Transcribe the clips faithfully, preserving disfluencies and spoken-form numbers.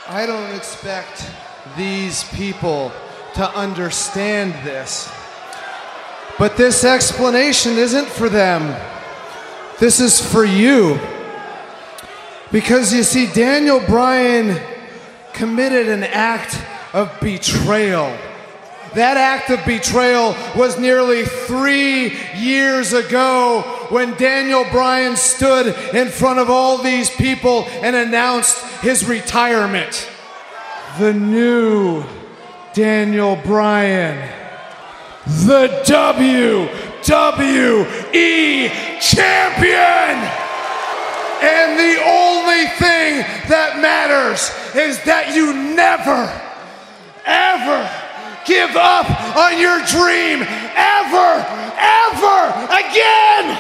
I don't expect these people to understand this. But this explanation isn't for them. This is for you. Because you see, Daniel Bryan committed an act of betrayal. That act of betrayal was nearly three years ago when Daniel Bryan stood in front of all these people and announced his retirement. The new Daniel Bryan, the W W E champion! And the only thing that matters is that you never, ever give up on your dream ever, ever again!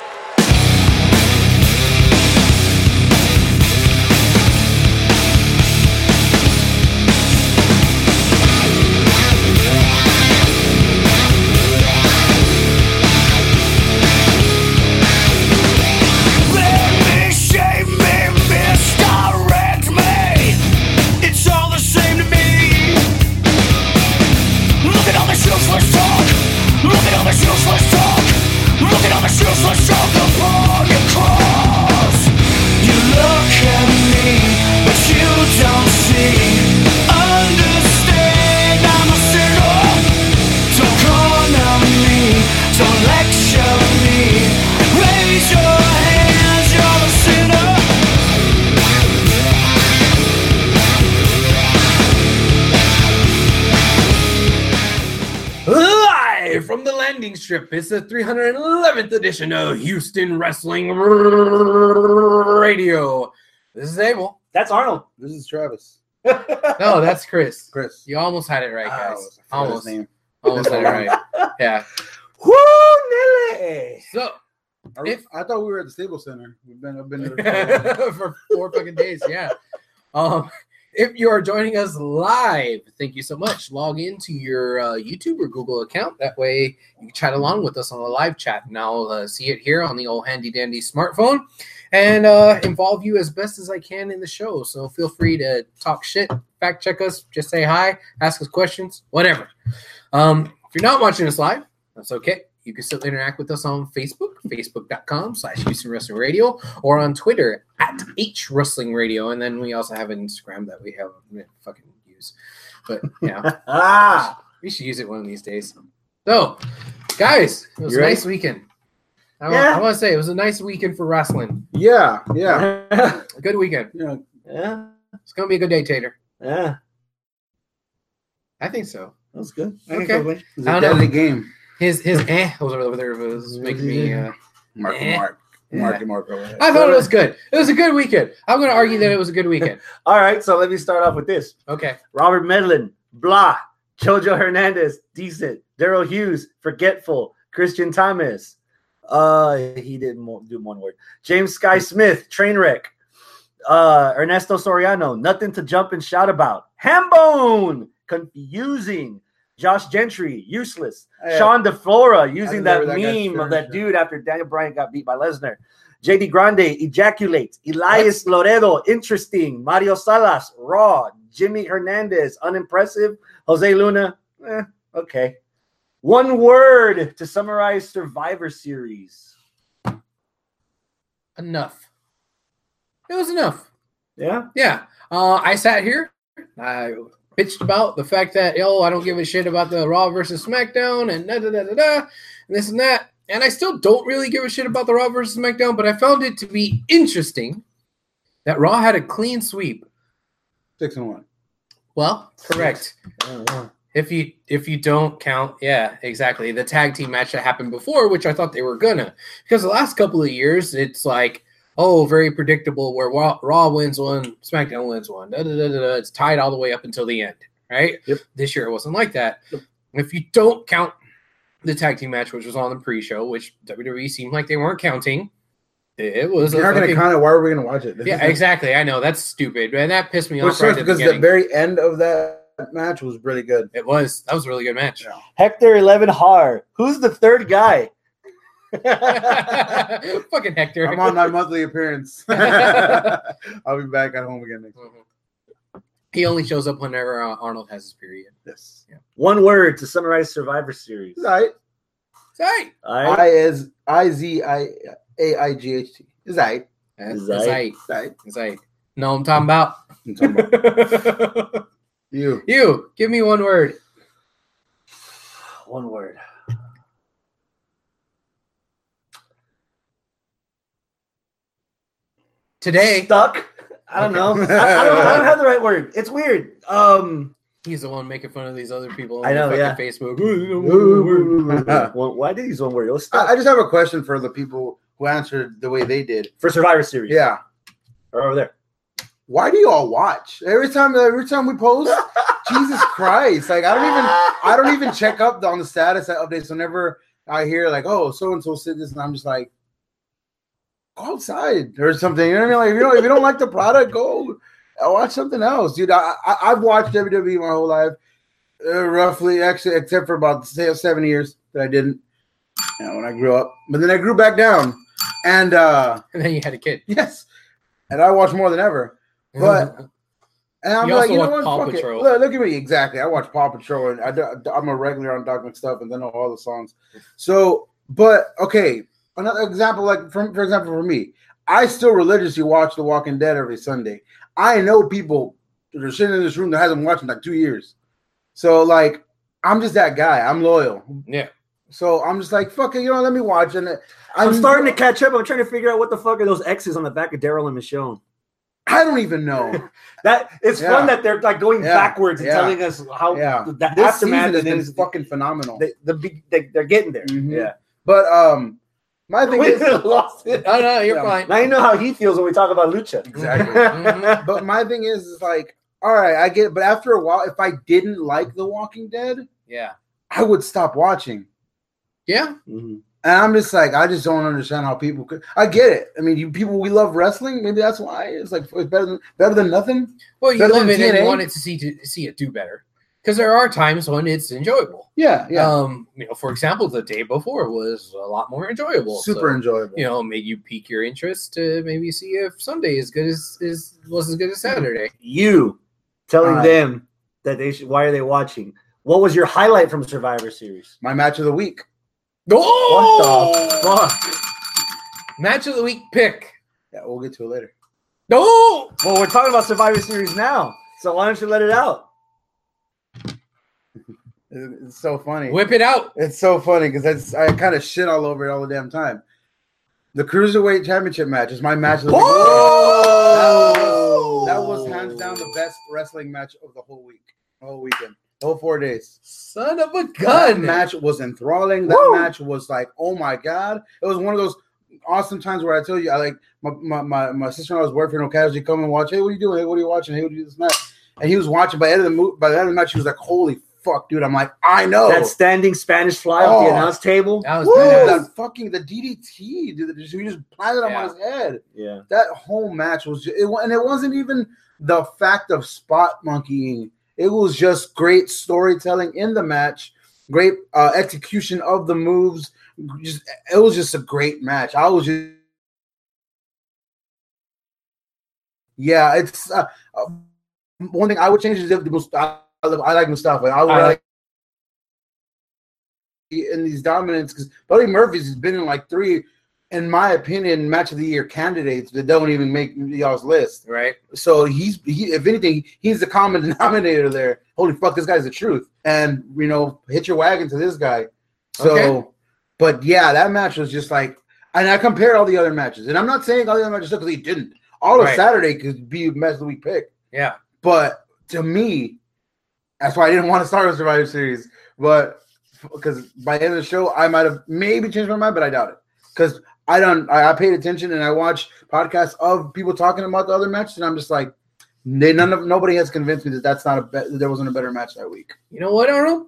Useless talk. Look at all this useless talk. Look at all this useless talk upon your cross. You look at me, but you don't see. Understand I'm a sinner. Don't corner me, don't lecture me. Raise your hands, you're a sinner. Live from the landing strip, it's the three hundred eleventh edition of Houston Wrestling Radio. This is Abel. That's Arnold. This is Travis. No, that's Chris. Chris. You almost had it right, guys. Oh, almost. Name. Almost had it right. Yeah. Woo, Nelly. So, Are if, we, I thought we were at the Staples Center. We've been, I've been there for four fucking days, yeah. Um, if you are joining us live, thank you so much. Log into your uh, YouTube or Google account. That way you can chat along with us on the live chat. And I'll uh, see it here on the old handy dandy smartphone and uh, involve you as best as I can in the show. So feel free to talk shit, fact check us, just say hi, ask us questions, whatever. Um, if you're not watching us live, that's okay. You can still interact with us on Facebook, facebook.com slash Houston Wrestling Radio, or on Twitter at H Wrestling Radio. And then we also have an Instagram that we have we fucking use. But yeah, ah, we should use it one of these days. So, guys, it was You a ready? nice weekend. I, Yeah. want, I want to say it was a nice weekend for wrestling. Yeah, yeah. A good weekend. yeah. yeah, It's going to be a good day, Tater. yeah. I think so. That was good. Okay. It was I a don't know. deadly game. His his eh was over there was making me. Uh, Mark Eh. Mark. Yeah. Mark Mark over there. I thought it was good. It was a good weekend. I'm going to argue that it was a good weekend. All right, so let me start off with this. Okay. Robert Medlin, blah. Jojo Hernandez, decent. Daryl Hughes, forgetful. Christian Thomas, uh, he didn't mo- do one word. James Sky Smith, train wreck. Uh, Ernesto Soriano, nothing to jump and shout about. Hambone, confusing. Josh Gentry, useless. Yeah. Sean DeFlora, using that remember that guy's meme of shirt. that dude after Daniel Bryan got beat by Lesnar. J D Grande, ejaculate. Elias Loredo, interesting. Mario Salas, raw. Jimmy Hernandez, unimpressive. Jose Luna, eh, okay. One word to summarize Survivor Series. Enough. It was enough. Yeah? Yeah. Uh, I sat here. I bitched about the fact that, yo, I don't give a shit about the Raw versus SmackDown and da da da da da, and this and that. And I still don't really give a shit about the Raw versus SmackDown, but I found it to be interesting that Raw had a clean sweep. Six and one. Well, correct. If you if you don't count, yeah, exactly. The tag team match that happened before, which I thought they were gonna. Because the last couple of years, it's like, oh, very predictable where Raw, Raw wins one, SmackDown wins one. Da, da, da, da, da. It's tied all the way up until the end, right? Yep. This year it wasn't like that. Yep. If you don't count the tag team match, which was on the pre-show, which W W E seemed like they weren't counting, it was You're a not going to fucking- count it. Why are we going to watch it? This Yeah, is- exactly. I know. That's stupid. And that pissed me Which off right sucks at the because the beginning. very end of that match was really good. It was. That was a really good match. Yeah. Hector eleven Har. Who's the third guy? Fucking Hector. I'm on my monthly appearance. I'll be back at home again next week. He only shows up whenever uh, Arnold has his period. Yes. One word to summarize Survivor Series. Zite. Zite. I, I is I Z I A I G H T. Zite. Zite. Zite. Zite. No, I'm talking about. I'm talking about you. You. Give me one word. one word. Today. Stuck. I don't know. I, I, don't, I don't have the right word. It's weird. Um, He's the one making fun of these other people on I know, fucking yeah. Facebook. well, why did he use one word? It was stuck. I, I just have a question for the people who answered the way they did. For Survivor Series. Yeah. Or over there. Why do you all watch every time? Every time we post, Jesus Christ! Like I don't even, I don't even check up on the status updates. Whenever I hear like, oh, so and so said this, and I'm just like, go outside or something. You know what I mean? Like if you don't, if you don't like the product, go watch something else, dude. I, I I've watched W W E my whole life, uh, roughly, actually, except for about say seven years that I didn't. You know, when I grew up, but then I grew back down, and uh And then you had a kid. yes, and I watch more than ever. But and I'm You like, also you know watch what? Paw Fuck it. Patrol. Look, look at me, exactly. I watch Paw Patrol, and I do, I'm a regular on Doc McStuff, and then know all the songs. So, but okay, another example, like from for example, for me, I still religiously watch The Walking Dead every Sunday. I know people that are sitting in this room that hasn't watched in like two years. So, like, I'm just that guy. I'm loyal. Yeah. So I'm just like, fuck it, you know, let me watch. And I'm starting to catch up. I'm trying to figure out what the fuck are those X's on the back of Daryl and Michonne. I don't even know. That it's Yeah. fun that they're like going Yeah. backwards and Yeah. telling us how Yeah. the This aftermath season has and been is fucking phenomenal. the, the big they, they're getting there. Mhm. Yeah. But um, my thing We is, lost it. Oh, no, you're Yeah. fine. Now you know how he feels when we talk about lucha. Exactly. Mhm. but my thing is, is like, all right, I get it. But after a while, if I didn't like The Walking Dead, Yeah. I would stop watching. Yeah. Mhm. And I'm just like, I just don't understand how people could. I get it. I mean, you people, we love wrestling. Maybe that's why it's like it's better than better than nothing. Well, you Better love than it and T N A? you want it to see to see it do better. Because there are times when it's enjoyable. Yeah, yeah, Um, you know, for example, the day before was a lot more enjoyable. super So, enjoyable. you know, made you pique your interest to maybe see if Sunday is good as is was as good as Saturday. You telling All right. them that they should. Why are they watching? What was your highlight from Survivor Series? My match of the week. Oh, What the fuck? match of the week pick. Yeah, we'll get to it later. No, Well, we're talking about Survivor Series now, so why don't you let it out? It- It's so funny. whip it out. It's so funny because I kind of shit all over it all the damn time. The Cruiserweight Championship match is my match of the week. Oh! That was hands down the best wrestling match of the whole week, the whole weekend, the whole four days. Son of a That gun. match was enthralling. That Woo! match was like, oh my god! It was one of those awesome times where I tell you, I like my my my, my sister-in-law's boyfriend will casually come and watch. Hey, what are you doing? Hey, what are you watching? Hey, what are you doing this and that? And he was watching. By the end of the mo- by the end of the match, he was like, holy fuck, dude! I'm like, I know. That standing Spanish fly off the Oh. announce table. That was Woo, badass. that fucking the D D T, dude. He just planted him Yeah. on his head. Yeah. That whole match was, just, it, wa- and it wasn't even the fact of spot monkeying. It was just great storytelling in the match, great uh, execution of the moves. Just it was just a great match. I was just, yeah. It's uh, uh, one thing I would change is if the Must- I, I like Mustafa. I would I like in these dominants because Buddy Murphy's has been in like three, in my opinion, match of the year candidates that don't even make y'all's list. Right. So he's he, if anything, he's the common denominator there. Holy fuck, this guy's the truth. And you know, hit your wagon to this guy. So, Okay. but yeah, that match was just like, and I compared all the other matches, and I'm not saying all the other matches because he didn't. All of Right. Saturday could be match of the week pick. Yeah. But to me, that's why I didn't want to start with Survivor Series. But because by the end of the show, I might have maybe changed my mind, but I doubt it. Because I don't, I, I paid attention and I watched podcasts of people talking about the other matches, and I'm just like, they none of nobody has convinced me that that's not a bet. That there wasn't a better match that week. You know what, Arnold?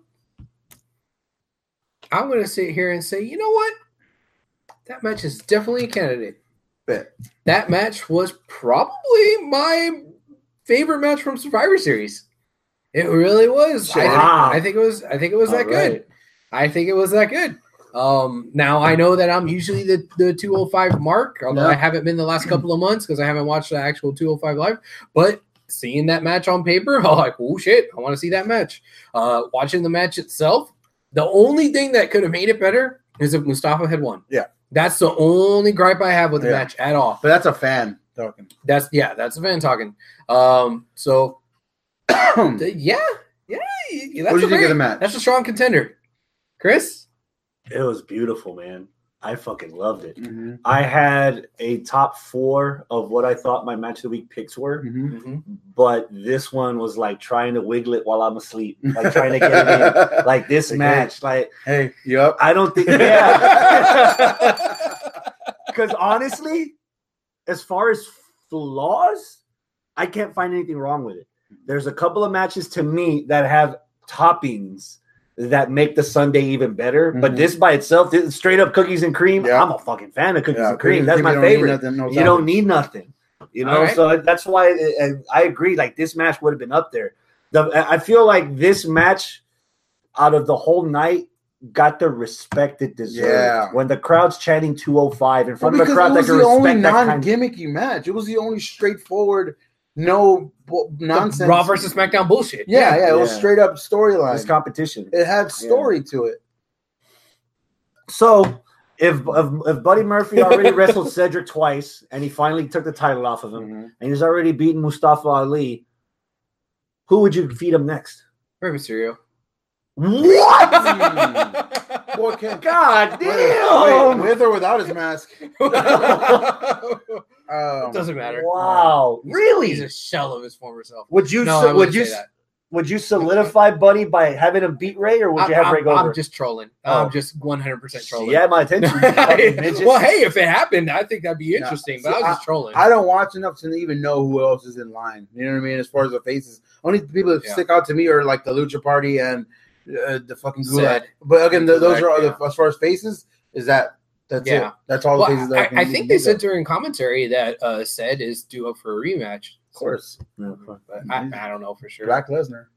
I'm going to sit here and say, you know what? That match is definitely a candidate. Bet. That match was probably my favorite match from Survivor Series. It really was. I, Wow. think, I think it was. I think it was that All good. right. I think it was that good. Um, now I know that I'm usually the, the two oh five mark, although Yeah. I haven't been the last couple of months because I haven't watched the actual two oh five live. But seeing that match on paper, I'm like, oh shit, I want to see that match. Uh, watching the match itself, the only thing that could have made it better is if Mustafa had won. Yeah. That's the only gripe I have with the Yeah. match at all. But that's a fan talking. That's yeah, that's a fan talking. Um, so what th- yeah, yeah, yeah, that's did you a think of very- the match? That's a strong contender. Chris, It was beautiful, man. I fucking loved it. Mhm, I had a top four of what I thought my match of the week picks were, mhm. mm-hmm. but this one was like trying to wiggle it while I'm asleep, like trying to get it in. Like this Okay. match, like Hey, you up? I don't think, yeah. Because honestly, as far as flaws, I can't find anything wrong with it. There's a couple of matches to me that have toppings that make the Sunday even better. But Mhm. this by itself, this straight up cookies and cream. Yeah. I'm a fucking fan of cookies Yeah, and cream. cookies That's and my cream, you don't need favorite. nothing, no You don't toppings. need nothing. You know, Alright. so that's why I, I agree. Like this match would have been up there. The I feel like this match, out of the whole night, got the respect it deserved. Yeah. When the crowd's chanting two oh five in Well, front of a because crowd it that was can the only respect that kind of non-gimmicky match. It was the only straightforward, no bu- nonsense. Raw versus SmackDown bullshit. Yeah, yeah, it was Yeah. straight up this storyline. competition. It had story to it. So if, if if Buddy Murphy already wrestled Cedric twice and he finally took the title off of him Mhm. and he's already beaten Mustafa Ali, who would you feed him next? Rey Mysterio. What? Boy, can God wait, damn! with or without his mask. It Um, doesn't matter. Wow, He's really? a shell of his former self. Would you No, I so- would wouldn't you say that. would you solidify Buddy by having him beat Ray, or would I'm, you have I'm- Ray go I'm over? just trolling. Oh. I'm just one hundred percent trolling. Yeah, my attention. you fucking midget. well, hey, if it happened, I think that'd be interesting. Yeah. But I was See, just trolling. I don't watch enough to even know who else is in line. You know what I mean? As far as the faces, only people that Yeah. stick out to me are like the Lucha Party and uh, the fucking Gulag. Zed. But again, th- those Gulag, are all yeah. the, as far as faces. Is that that's Yeah. it? That's all the Well, faces that I, can I even think do they said that. during commentary that uh, said is due up for a rematch. Of course, But I, I don't know for sure. Brock Lesnar.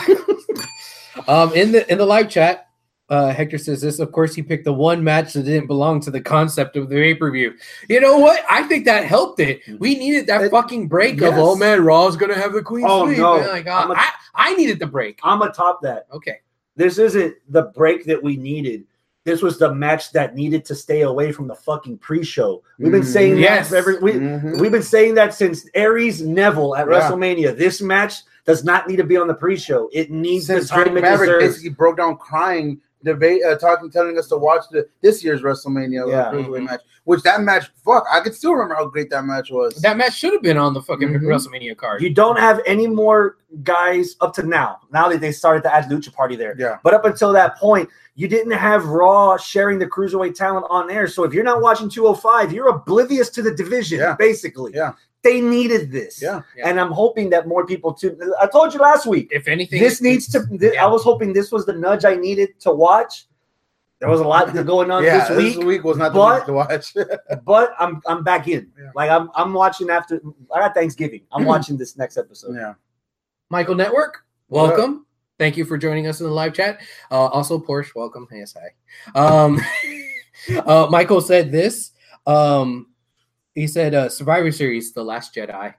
um, in the in the live chat, uh, Hector says this. Of course, he picked the one match that didn't belong to the concept of the pay per view. You know what? I think that helped it. We needed that It- fucking break yes. of oh man, Raw's gonna have the Queen Oh, sweep. no. And like, uh, I'm a- I I needed the break. I'm atop that. Okay, This isn't the break that we needed. This was the match that needed to stay away from the fucking pre-show. We've been Mhm. saying Yes. that every we, Mhm. we've been saying that since Aries Neville at Yeah. WrestleMania. This match does not need to be on the pre-show. It needs Since the time Drake it Maverick deserves. basically broke down crying, debate, uh, talking, telling us to watch the this year's WrestleMania Yeah. Cruiserweight Mhm. match. Which that match, fuck, I could still remember how great that match was. that match should have been on the fucking Mhm. WrestleMania card. You don't have any more guys up to now. Now that they started to add Lucha Party there. yeah. But up until that point, you didn't have Raw sharing the Cruiserweight talent on air. So if you're not watching two oh five, you're oblivious to the division, Yeah. basically. Yeah. They needed this. Yeah. Yeah. And I'm hoping that more people too. I told you last week, If anything, this needs to. Th- Yeah. I was hoping this was the nudge I needed to watch. There was a lot going on Yeah, this week, was not the but- week to watch. but I'm I'm back in. Yeah. Like I'm I'm watching after I got Thanksgiving. I'm watching this next episode. yeah. Michael Network, What up? welcome. Thank you for joining us in the live chat. Uh, also, Porsche, welcome. Yes, hi. Um, uh, Michael said this. Um, he said, uh, Survivor Series, The Last Jedi.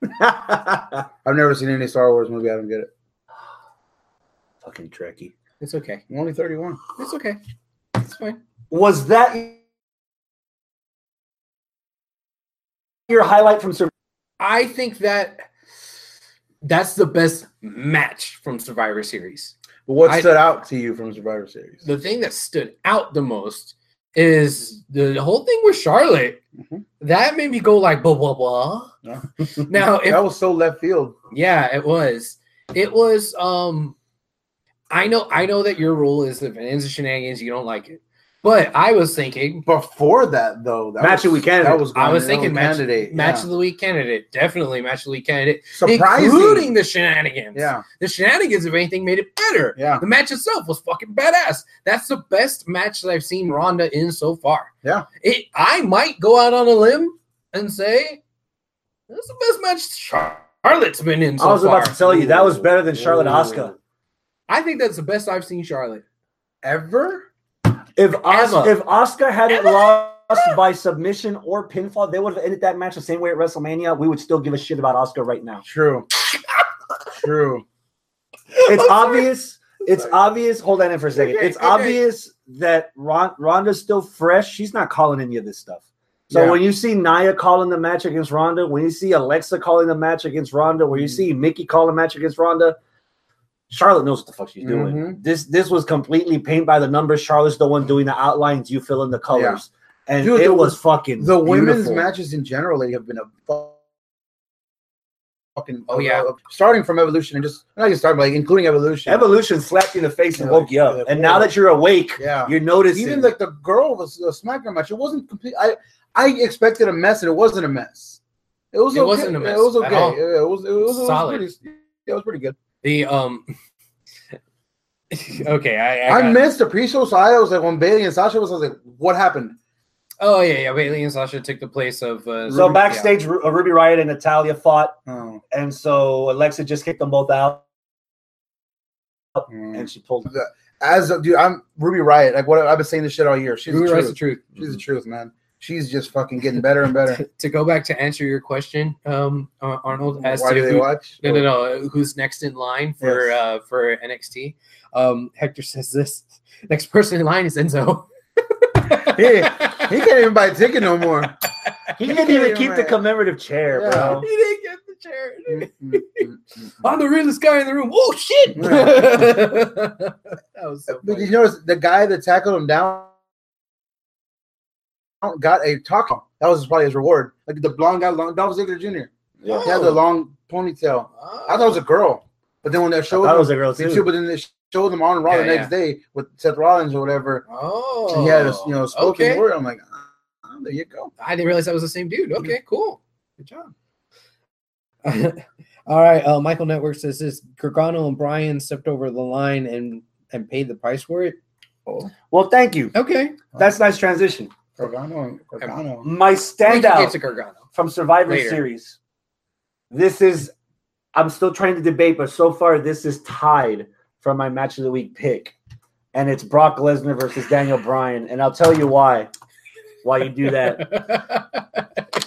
I've never seen any Star Wars movie. I don't get it. Fucking Trekkie. It's okay. I'm only thirty-one. It's okay. It's fine. Was that your highlight from Survivor? I think that that's the best match from Survivor Series. But what I- stood out to you from Survivor Series? The thing that stood out the most is the whole thing with Charlotte. Mhm. That made me go like, blah, blah, blah. No. Now, if that was so left field. Yeah, it was. It was. Um, I know. I know that your rule is if it ends in shenanigans, you don't like it. But I was thinking, Before that, though, that Match was, of the week candidate. That was I was that thinking match, candidate. match yeah. of the week candidate, definitely match of the week candidate, Surprising. including the shenanigans. Yeah, The shenanigans, if anything, made it better. Yeah. The match itself was fucking badass. That's the best match that I've seen Ronda in so far. Yeah. It. I might go out on a limb and say that's the best match Charlotte's been in so I was far. about to tell you that was better than Charlotte Asuka. I think that's the best I've seen Charlotte. ever. If Os- Emma. if Asuka hadn't Emma. lost, by submission or pinfall, they would have ended that match the same way at WrestleMania. We would still give a shit about Asuka right now. True. True. It's obvious. It's obvious. Hold on in for a second. Okay, it's okay. obvious that Ron, Ronda's still fresh. She's not calling any of this stuff. So Yeah. when you see Nia calling the match against Ronda, when you see Alexa calling the match against Ronda, when you see Mickey calling the match against Ronda, Charlotte knows what the fuck she's doing. Mhm. This this was completely paint by the numbers. Charlotte's the one doing the outlines. You fill in the colors, and Dude, it the- was fucking The women's beautiful. matches in general like, have been a fu- fucking. Oh, yeah. uh, starting from Evolution and just not just starting, but like including Evolution. Evolution slapped you in the face and Yeah, woke you up. like, And now whoa. that you're awake, Yeah. you're noticing. Even like the girl was a SmackDown match. It wasn't complete. I I expected a mess, and it wasn't a mess. It was. It okay. wasn't a mess It was at okay. all. Yeah, It was. It was, it was Solid. Pretty, yeah, it was pretty good. The um. okay, I I, I, got- missed the pre-show, so I was like, when Bailey and Sasha was, I was like, what happened? Oh yeah, yeah. Bailey and Sasha took the place of. Uh, so Ruby- backstage, Ru- uh, Ruby Riott and Natalia fought, Oh, and so Alexa just kicked them both out, mm. and she pulled. As a, dude, I'm Ruby Riott. Like what I've been saying this shit all year. She's Ruby the Riot's truth. the truth. She's the truth, man. She's just fucking getting better and better. To go back to answer your question, um, Ar- Arnold, as Why to do they who, watch? no, no, no, who's next in line for Yes. uh for N X T? Um, Hector says this. Next person in line is Enzo. He, he can't even buy a ticket no more. He He didn't can't even even keep the write. commemorative chair, Yeah. bro. He didn't get the chair. Mm, mm, mm, mm. I'm the realest guy in the room. Oh shit! that was so But did funny. you notice the guy that tackled him down got a taco? That was probably his reward. Like the blonde guy, long, Dolph Ziggler Junior He had the long ponytail. I thought it was a girl, but then when they I showed thought it him, was a girl they too. showed- but then they showed them on Raw Yeah, the next yeah. day with Seth Rollins or whatever. Oh, And he had a you know spoken okay. word. I'm like, oh, there you go. I didn't realize that was the same dude. Okay, cool. Good job. All right. Uh, Michael Network says this: Gargano and Bryan stepped over the line and and paid the price for it. Oh, Well, thank you. Okay. That's nice transition. Gargano, Gargano. My We can get standout to Gargano. from Survivor Later. Series. This is, I'm still trying to debate, but so far this is tied for my match of the week pick, and it's Brock Lesnar versus Daniel Bryan, and I'll tell you why. Why you do that?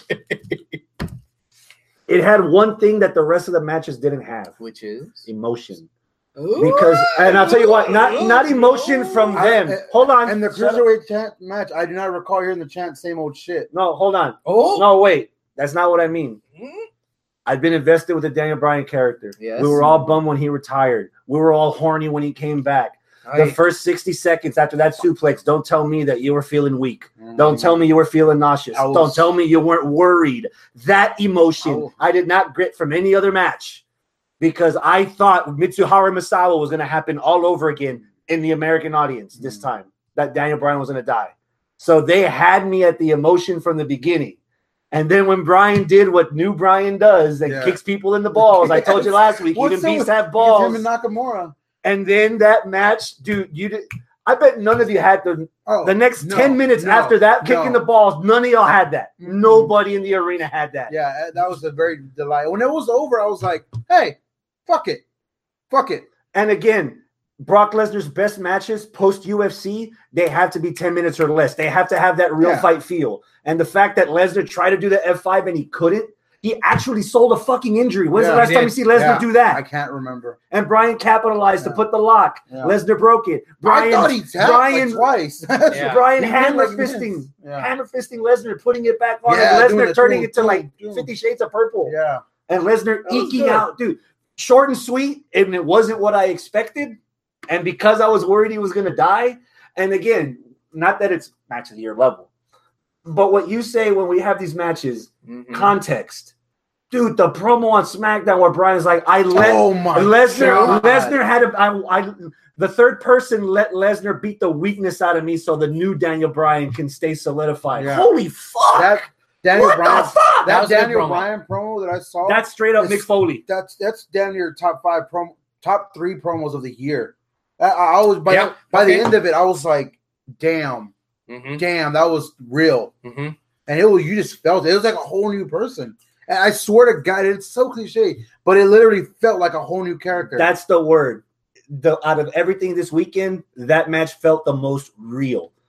It had one thing that the rest of the matches didn't have: Which is emotion. Because, and I'll tell you what, not not emotion from I- them. I- Hold on. And the Shut up. cruiserweight chant match, I do not recall hearing the chant same old shit. No, hold on. Oh No, wait. That's not what I mean. Mm. I've been invested with the Daniel Bryan character. Yes. We were all bummed when he retired. We were all horny when he came back. The I- first sixty seconds after that suplex, don't tell me that you were feeling weak. Mm. Don't tell me you were feeling nauseous. I was- Don't tell me you weren't worried. That emotion I was- I did not get from any other match because I thought Mitsuharu Misawa was going to happen all over again in the American audience this Mm. time, that Daniel Bryan was going to die. So they had me at the emotion from the beginning. And then when Bryan did what new Bryan does and Yeah. kicks people in the balls, I told you last week, What's even up beasts with- have It's balls. him and Nakamura. And then that match, dude, you did. I bet none of you had the Oh, the next no, ten minutes no, after that kicking no. the balls. None of y'all had that. Mm-mm. Nobody in the arena had that. Yeah, that was a very delight. When it was over, I was like, hey, fuck it. Fuck it. And again, Brock Lesnar's best matches post U F C, they have to be ten minutes or less. They have to have that real Yeah. fight feel. And the fact that Lesnar tried to do the F five and he couldn't, he actually sold a fucking injury. When's Yeah, the last he time you did. see Lesnar Yeah, do that? I can't remember. And Bryan capitalized to Yeah. put the lock. Yeah. Lesnar broke it. Bryan, I thought he tapped Bryan, like twice. Yeah. Bryan He did hammer like fisting, this. Yeah. hammer fisting Lesnar, putting it back on, Yeah, and doing Lesnar the turning boom, it to boom, like boom. Fifty Shades of Purple. Yeah. And Lesnar That was eking good. out, dude. Short and sweet, and it wasn't what I expected. And because I was worried he was going to die, and again, not that it's match of the year level, but what you say when we have these matches, Mhm. context. Dude, the promo on SmackDown where Bryan's like, I let Oh my Lesnar, God. Lesnar had a, I, I, the third person let Lesnar beat the weakness out of me so the new Daniel Bryan can stay solidified. Yeah. Holy fuck! That Daniel what Bryan, the fuck? That that was a good Daniel promo. Bryan promo that I saw. That's straight up It's- Mick Foley. that's that's damn near top five promo, top three promos of the year. I, I was by Yep, by okay. the end of it, I was like, damn, Mhm. damn, that was real. Mhm. And it was you just felt it. It was like a whole new person. And I swear to God, it's so cliche, but it literally felt like a whole new character. That's the word. The out of everything this weekend, that match felt the most real.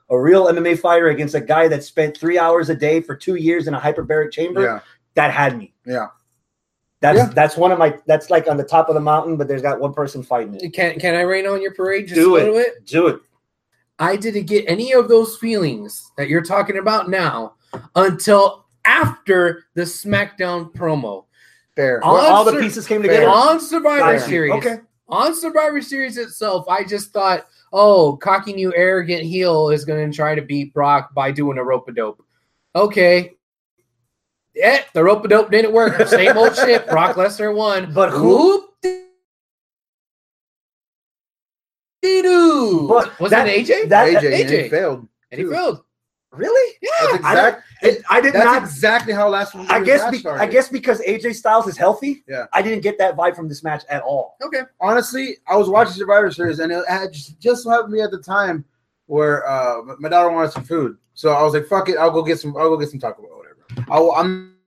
a real M M A fighter against a guy that spent three hours a day for two years in a hyperbaric chamber, Yeah. that had me. Yeah. That's Yeah. that's one of my that's like on the top of the mountain, but there's got one person fighting it. Can can I rain on your parade just Do a it. little bit? Do it. I didn't get any of those feelings that you're talking about now until after the SmackDown promo. Fair. On Well, all the Sur- pieces came Fair. together. On Survivor Fair. Series. Okay. On Survivor Series itself, I just thought, oh, cocky new arrogant heel is going to try to beat Brock by doing a rope-a-dope. Okay. Yeah, the rope-a-dope didn't work. Same old shit. Brock Lesnar won. But who- Whoop-de-doo. But Was that- it A J? that- A J, A J. and he failed. and he too. failed. Really? Yeah. That's I, exact. don't- it, I did That's not. exactly how last one. I guess. Be, I guess because A J Styles is healthy. Yeah. I didn't get that vibe from this match at all. Okay. honestly, I was watching Survivor Series, and it had just, just so happened to me at the time where uh, my daughter wanted some food, so I was like, "Fuck it, I'll go get some. I'll go get some Taco Bell, whatever." I'll, I'm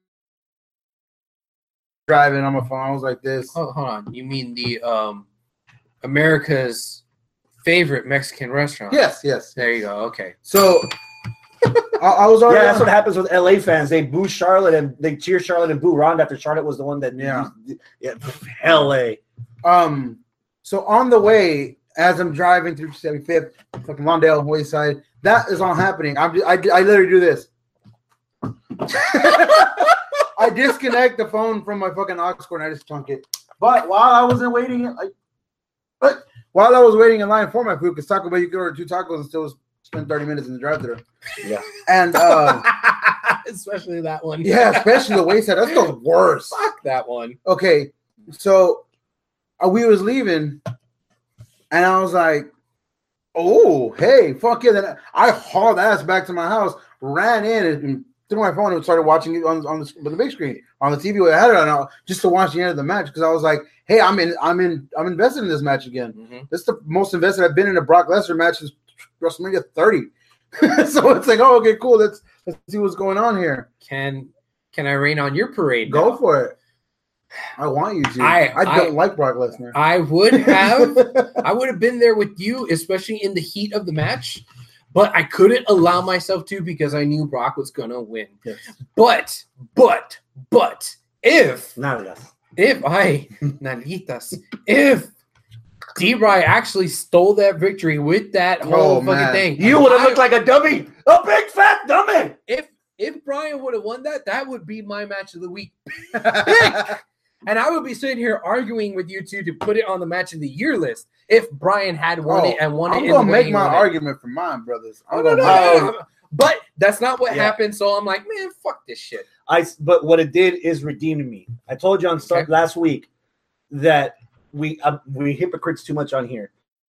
driving on my phone. I was like, "This." Oh, hold on. You mean the um, America's favorite Mexican restaurant? Yes, yes. There you go. Okay. So I, I was Yeah, already. that's what happens with L A fans. They boo Charlotte and they cheer Charlotte and boo Ronda after Charlotte was the one that. Yeah. Yeah. L A. Um. So on the way, as I'm driving through seventy-fifth, fucking Lawndale, Wayside, that is all happening. I'm. I, I literally do this. I disconnect the phone from my fucking aux cord and I just chunk it. But while I wasn't waiting, I, but while I was waiting in line for my food, because Taco Bell, you could order two tacos and still spend thirty minutes in the drive-thru. Yeah. And uh, Especially that one. yeah, especially the Wayside, that's the worst. Fuck that one. Okay, so uh, we was leaving, and I was like, "Oh, hey, fuck yeah!" Then I hauled ass back to my house, ran in, and threw my phone and started watching it on on the, on the big screen on the T V. I had it on just to watch the end of the match because I was like, "Hey, I'm in, I'm in, I'm invested in this match again. Mm-hmm. This is the most invested I've been in a Brock Lesnar match since WrestleMania thirty." So it's like, "Oh, okay, cool. Let's let's see what's going on here." Can Can I rain on your parade? Go now? for it. I want you to. I- I, don't I- like Brock Lesnar. I would have. I would have been there with you, especially in the heat of the match, but I couldn't allow myself to because I knew Brock was gonna win. Yes. But, but, but if Not enough. if I nalitas, if D-Bry actually stole that victory with that whole Oh, fucking man. thing, You would have I- looked like a dummy, a big fat dummy. if if Brian would have won that, that would be my match of the week. And I would be sitting here arguing with you two to put it on the match of the year list if Brian had won it and won I'm it. in gonna the way make he my won it. argument for mine, brothers. I'm Oh, no, gonna no, make- no, no. But that's not what Yeah. happened. So I'm like, man, fuck this shit. I but what it did is redeemed me. I told you on start Okay. last week that we uh, we hypocrites too much on here.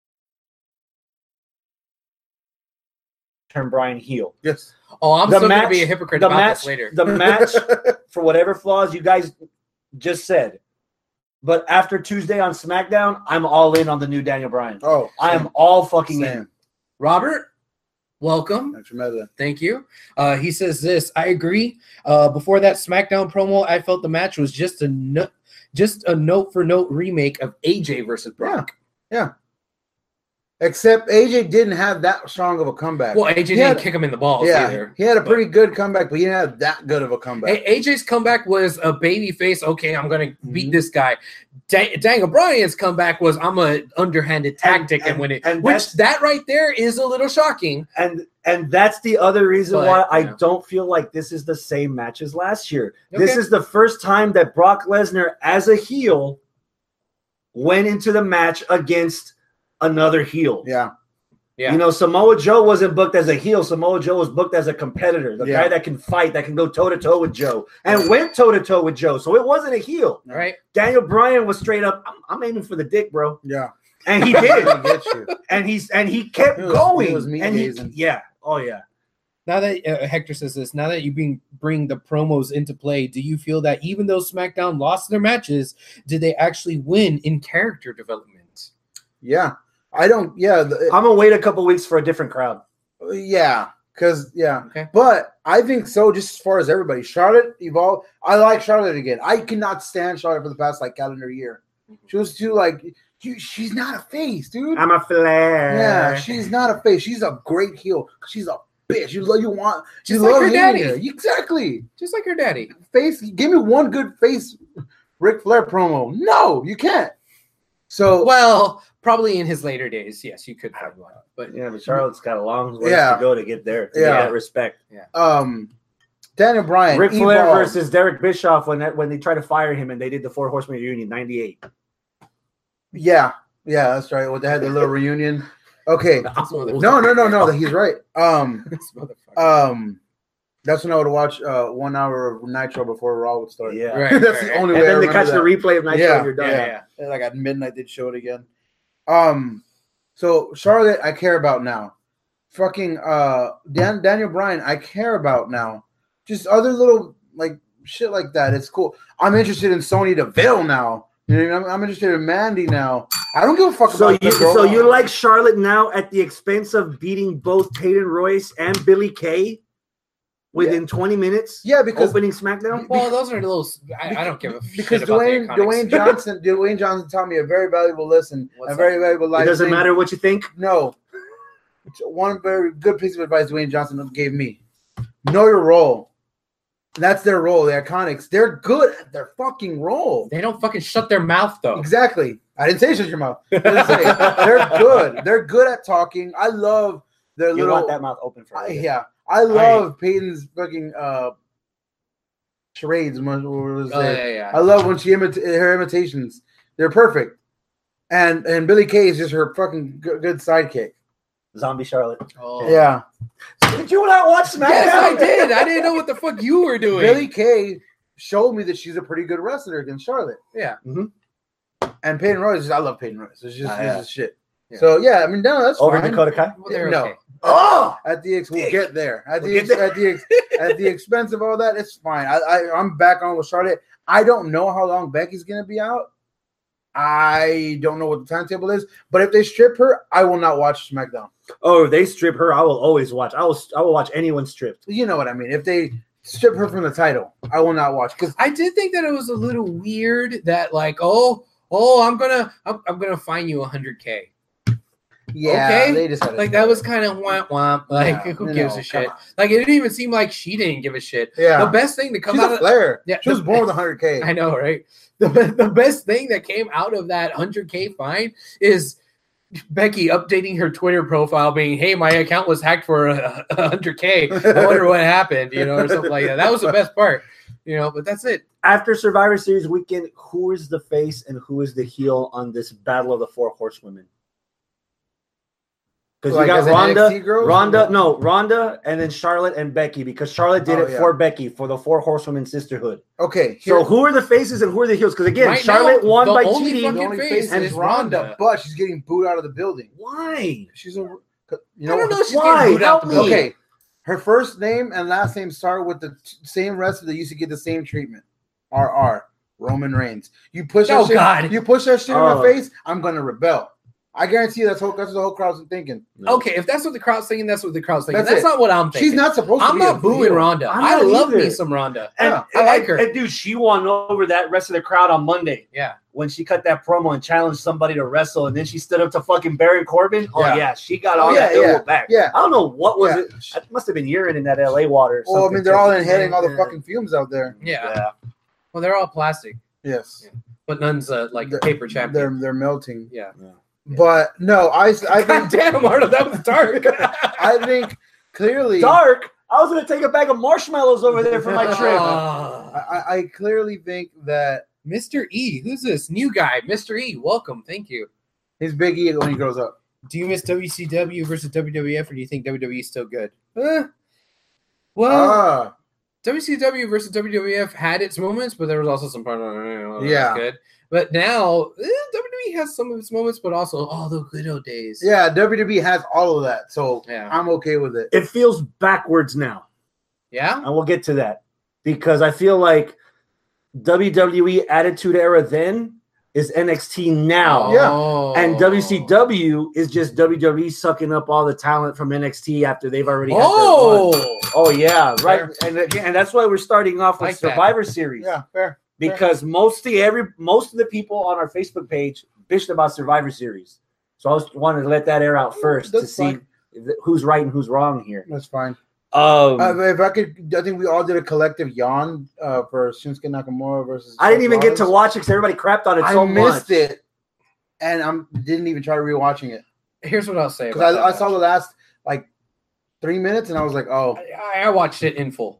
Turn Brian heel. Yes. Oh, I'm The still match- gonna be a hypocrite The about match this later. The match for whatever flaws you guys just said. But after Tuesday on SmackDown, I'm all in on the new Daniel Bryan. Oh, I am all fucking in. Sam. Robert, welcome. Thanks for meddling. Thank you. Uh, he says this. I agree. Uh, before that SmackDown promo, I felt the match was just a no- just a note for note remake of A J versus Brock. Except A J didn't have that strong of a comeback. Well, A J He didn't had- kick him in the balls yeah, either. he had a but- pretty good comeback, but he didn't have that good of a comeback. A- AJ's comeback was a baby face. Okay, I'm gonna beat Mhm. this guy. Da- Daniel Bryan's comeback was I'm a underhanded tactic and, and- win it. and Which that's- that right there is a little shocking. And and that's the other reason But, why I yeah. don't feel like this is the same match as last year. This Okay. is the first time that Brock Lesnar, as a heel, went into the match against another heel. yeah. Yeah. You know, Samoa Joe wasn't booked as a heel. Samoa Joe was booked as a competitor, the Yeah. guy that can fight, that can go toe to toe with Joe, and went toe to toe with Joe. So it wasn't a heel. All right. Daniel Bryan was straight up. I'm, I'm aiming for the dick, bro, Yeah. and he did. I get you. and he's and he kept It was- going. it was meat and he, gazing. yeah, oh yeah. Now that uh, Hector says this, now that you bring bring the promos into play, do you feel that even though SmackDown lost their matches, did they actually win in character development? Yeah. I don't, yeah. The, I'm gonna wait a couple weeks for a different crowd. yeah. Because, yeah. Okay. But I think so, just as far as everybody. Charlotte evolved. I like Charlotte again. I cannot stand Charlotte for the past, like, calendar year. She was too like, you, she's not a face, dude. I'm a flare. Yeah, she's not a face. She's a great heel. She's a bitch. You love, you want, you Just like love her hating daddy. her. Exactly. Just like her daddy. Face. Give me one good face, Ric Flair promo. No, you can't. So Well, probably in his later days, yes, you could find one. But Yeah, but Charlotte's got a long way Yeah. to go to get there. To Yeah. get that respect. um, Daniel Bryan, Ric Flair evolved. versus Derek Bischoff when that, when they tried to fire him and they did the Four Horsemen reunion ninety-eight. Yeah, yeah, that's right. Well, they had the little reunion. Okay. This motherfucker- No, no, no, no. He's right. Um, This motherfucker. um, that's when I would watch uh one hour of Nitro before Raw would start. Yeah. Right, that's right, the right. only And way. I then they remember catch the that. replay of Nitro Yeah, and you're done. yeah, yeah. And like at midnight they'd show it again. Um, so Charlotte, I care about now. Fucking uh, Dan, Daniel Bryan, I care about now. Just other little like shit like that. It's cool. I'm interested in Sonya Deville now. You know, I'm, I'm interested in Mandy now. I don't give a fuck So about you the girl. so you like Charlotte now at the expense of beating both Peyton Royce and Billie Kay within twenty minutes? Yeah, because Opening SmackDown? Well, those are little. I, I don't give a because shit about Dwayne the Iconics. Dwayne Johnson Dwayne Johnson taught me a very valuable lesson, What's a very valuable life. It doesn't thing. matter what you think. No, It's one very good piece of advice Dwayne Johnson gave me: know your role. That's their role. The Iconics, they're good at their fucking role. They don't fucking shut their mouth though. Exactly. I didn't say shut your mouth. I didn't say it. They're good. They're good at talking. I love their You little. want that mouth open for I, a bit. yeah, I love Peyton's fucking uh charades. What was Oh, it? yeah, yeah. I love when she imita- her imitations. They're perfect. And and Billie Kay is just her fucking good, good sidekick. Zombie Charlotte. Oh. Yeah, Did you not watch SmackDown? Yes, I did. I didn't know what the fuck you were doing. Billie Kay showed me that she's a pretty good wrestler against Charlotte. Yeah. And Peyton Royce, I love Peyton Royce. It's just, Ah, it's yeah. just shit. Yeah. So yeah, I mean, no, that's Over fine. Dakota Kai? Well, they're No. okay. Oh! At the ex, we'll Dick. get there. At We'll the get ex, at the ex, at the expense of all that, it's fine. I, I I'm back on with Charlotte. I don't know how long Becky's gonna be out. I don't know what the timetable is, but if they strip her, I will not watch SmackDown. Oh, if they strip her, I will always watch. I will I will watch anyone stripped. You know what I mean? If they strip her from the title, I will not watch because I did think that it was a little weird that like, oh, oh, I'm gonna, I'm, I'm gonna fine you one hundred K. yeah, Okay. they just had to Like that was kind of womp womp. Like Yeah, who you gives know, a shit? come on. Like it didn't even seem like she didn't give a shit. Yeah, The best thing to come she's out a of Flair. Yeah, she was the- born with one hundred K. I know, right? The, the best thing that came out of that one hundred K fine is Becky updating her Twitter profile, being, "Hey, my account was hacked for a one hundred K. I wonder what happened," you know, or something like that. That was the best part, you know. But that's it. After Survivor Series weekend, who is the face and who is the heel on this Battle of the Four Horsewomen? Because Like you as got in Ronda, N X T girls? Ronda, no, Ronda, and then Charlotte and Becky. Because Charlotte did Oh, it yeah. for Becky for the Four Horsewomen Sisterhood. Okay, So here- who are the faces and who are the heels? Because again, Right Charlotte now, won the by only cheating. fucking the only face face is is Ronda, Ronda. but she's getting booed out of the building. Why? She's a, you know, I don't know. She's Why? getting booed out the Help me. building. Okay, her first name and last name start with the t- same wrestler that used to get the same treatment. R R Roman Reigns. You push that Oh, shit, God. you push that shit in Oh. my face, I'm gonna rebel. I guarantee you that's whole that's what the whole crowd's thinking. Okay, if that's what the crowd's thinking, that's what the crowd's thinking. That's That's, it. not what I'm thinking. She's not supposed to I'm be not a booing heel. Ronda. I'm I not love either. me some Ronda. And, Yeah, I like her. And dude, she won over that rest of the crowd on Monday Yeah. when she cut that promo and challenged somebody to wrestle, and then she stood up to fucking Baron Corbin. Oh Yeah. yeah, she got Oh, all yeah, that double yeah, back. yeah. I don't know what was Yeah. it. It must have been urine in that L A water. Or Well, I something. mean, they're all inhaling all the Yeah. fucking fumes out there. Yeah. Well, they're all plastic, Yes, but none's uh, like They're- paper champion. they're they're melting. Yeah. But no, I I God think damn, Arnold, that was dark. I think clearly Dark. I was gonna take a bag of marshmallows over there for my trip. Ah. I, I clearly think that Mister E, who's this new guy? Mister E, welcome, thank you. his Big E when he grows up. Do you miss W C W versus W W F, or do you think W W E is still good? Eh, well, Ah, W C W versus W W F had its moments, but there was also some part of it that was Yeah. good. But now eh, W W E has some of its moments, but also all the good old days. yeah, W W E has all of that, so Yeah. I'm okay with it. It feels backwards now, Yeah. and we'll get to that because I feel like W W E Attitude Era then is N X T now. Yeah. Oh. And W C W is just W W E sucking up all the talent from N X T after they've already had their run. Oh. Oh yeah, right. And again, and that's why we're starting off with Like that. Survivor Series. Yeah, fair. because mostly every most of the people on our Facebook page bitched about Survivor Series. So I was wanted to let that air out first That's to see fine. who's right and who's wrong here. That's fine. Um, Uh, if I could, I think we all did a collective yawn uh, for Shinsuke Nakamura versus. I didn't even get to Rollins. watch it because everybody crapped on it I so missed much. it, and I didn't even try rewatching it Here's what I'll say. because About I, I that saw the match. last like three minutes, and I was like, "Oh, I, I watched it in full.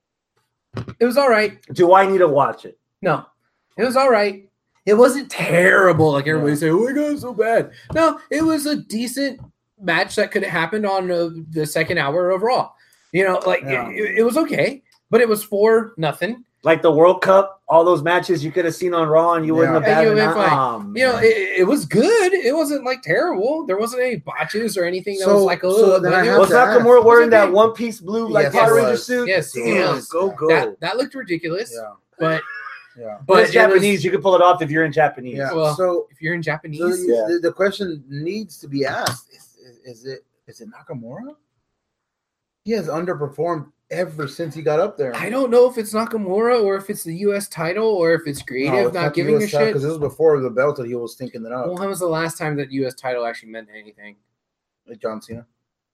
It was all right. Do I need to watch it? No, it was all right. It wasn't terrible like everybody say. Oh my god, it's so bad. No, it was a decent match that could have happened on uh, the second hour of Raw. You know, like Yeah. it, it was okay, but it was for nothing. Like the World Cup, all those matches you could have seen on Raw and you wouldn't Yeah. have And batted you went an fine. um, You know, it, it was good. It wasn't like terrible. There wasn't any botches or anything that So- was like, oh, so then but I it have Was was- to ask. Nakamura wearing It was that okay. one piece blue like Yes, Power it Ranger was. suit? Yes, it Damn, was. go go. that that looked ridiculous. yeah, But yeah, but but it's it Japanese. was- You can pull it off if you're in Japanese. yeah." Well, so, if you're in Japanese, so Yeah. the, the question needs to be asked: is, is, is it is it Nakamura? He has underperformed ever since he got up there. I don't know if it's Nakamura or if it's the U S title or if it's creative not giving a shit. because this was before the belt that he was thinking that up. Well, when was the last time that U S title actually meant anything? Like John Cena.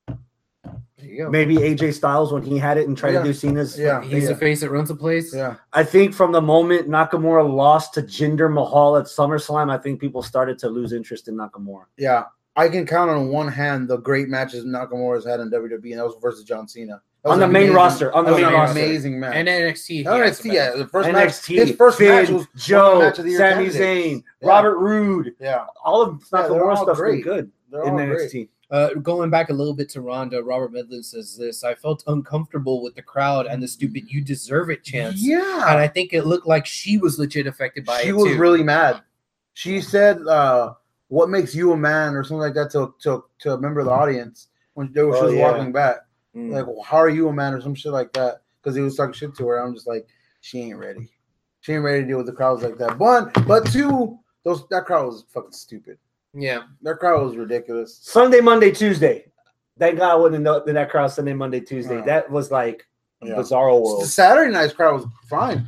There you go. Maybe A J Styles when he had it and tried Yeah. to do Cena's. Yeah. He's yeah. the face that runs the place. Yeah, I think from the moment Nakamura lost to Jinder Mahal at SummerSlam, I think people started to lose interest in Nakamura. yeah. I can count on one hand the great matches Nakamura's had in W W E, and that was versus John Cena. That was On the an main amazing- roster, on the that was main an roster. amazing match. And N X T. he N has X T, the yeah, best. the first N match. X T, His first Finn, match was Joe, match of the year Sami candidates. Zayn, Yeah. Robert Roode. Yeah, All of Yeah, they're Nakamura all stuff's been great. good they're in all N great. X T. Uh, going back a little bit to Ronda, Robert Midland says this: I felt uncomfortable with the crowd and the stupid "you deserve it" chants. And Yeah, I think it looked like she was legit affected by she it was too. really mad. She said, uh, "What makes you a man?" or something like that to to, to a member of the audience when they were, she Oh, was yeah. walking back. Mm. Like, well, how are you a man or some shit like that? Because he was talking shit to her. I'm just like, she ain't ready. She ain't ready to deal with the crowds like that. One, but two, those that crowd was fucking stupid. Yeah. That crowd was ridiculous. Sunday, Monday, Tuesday. Thank God I wasn't in, the, in that crowd Sunday, Monday, Tuesday. Yeah. That was like a Yeah. bizarro The world. Saturday night's crowd was fine,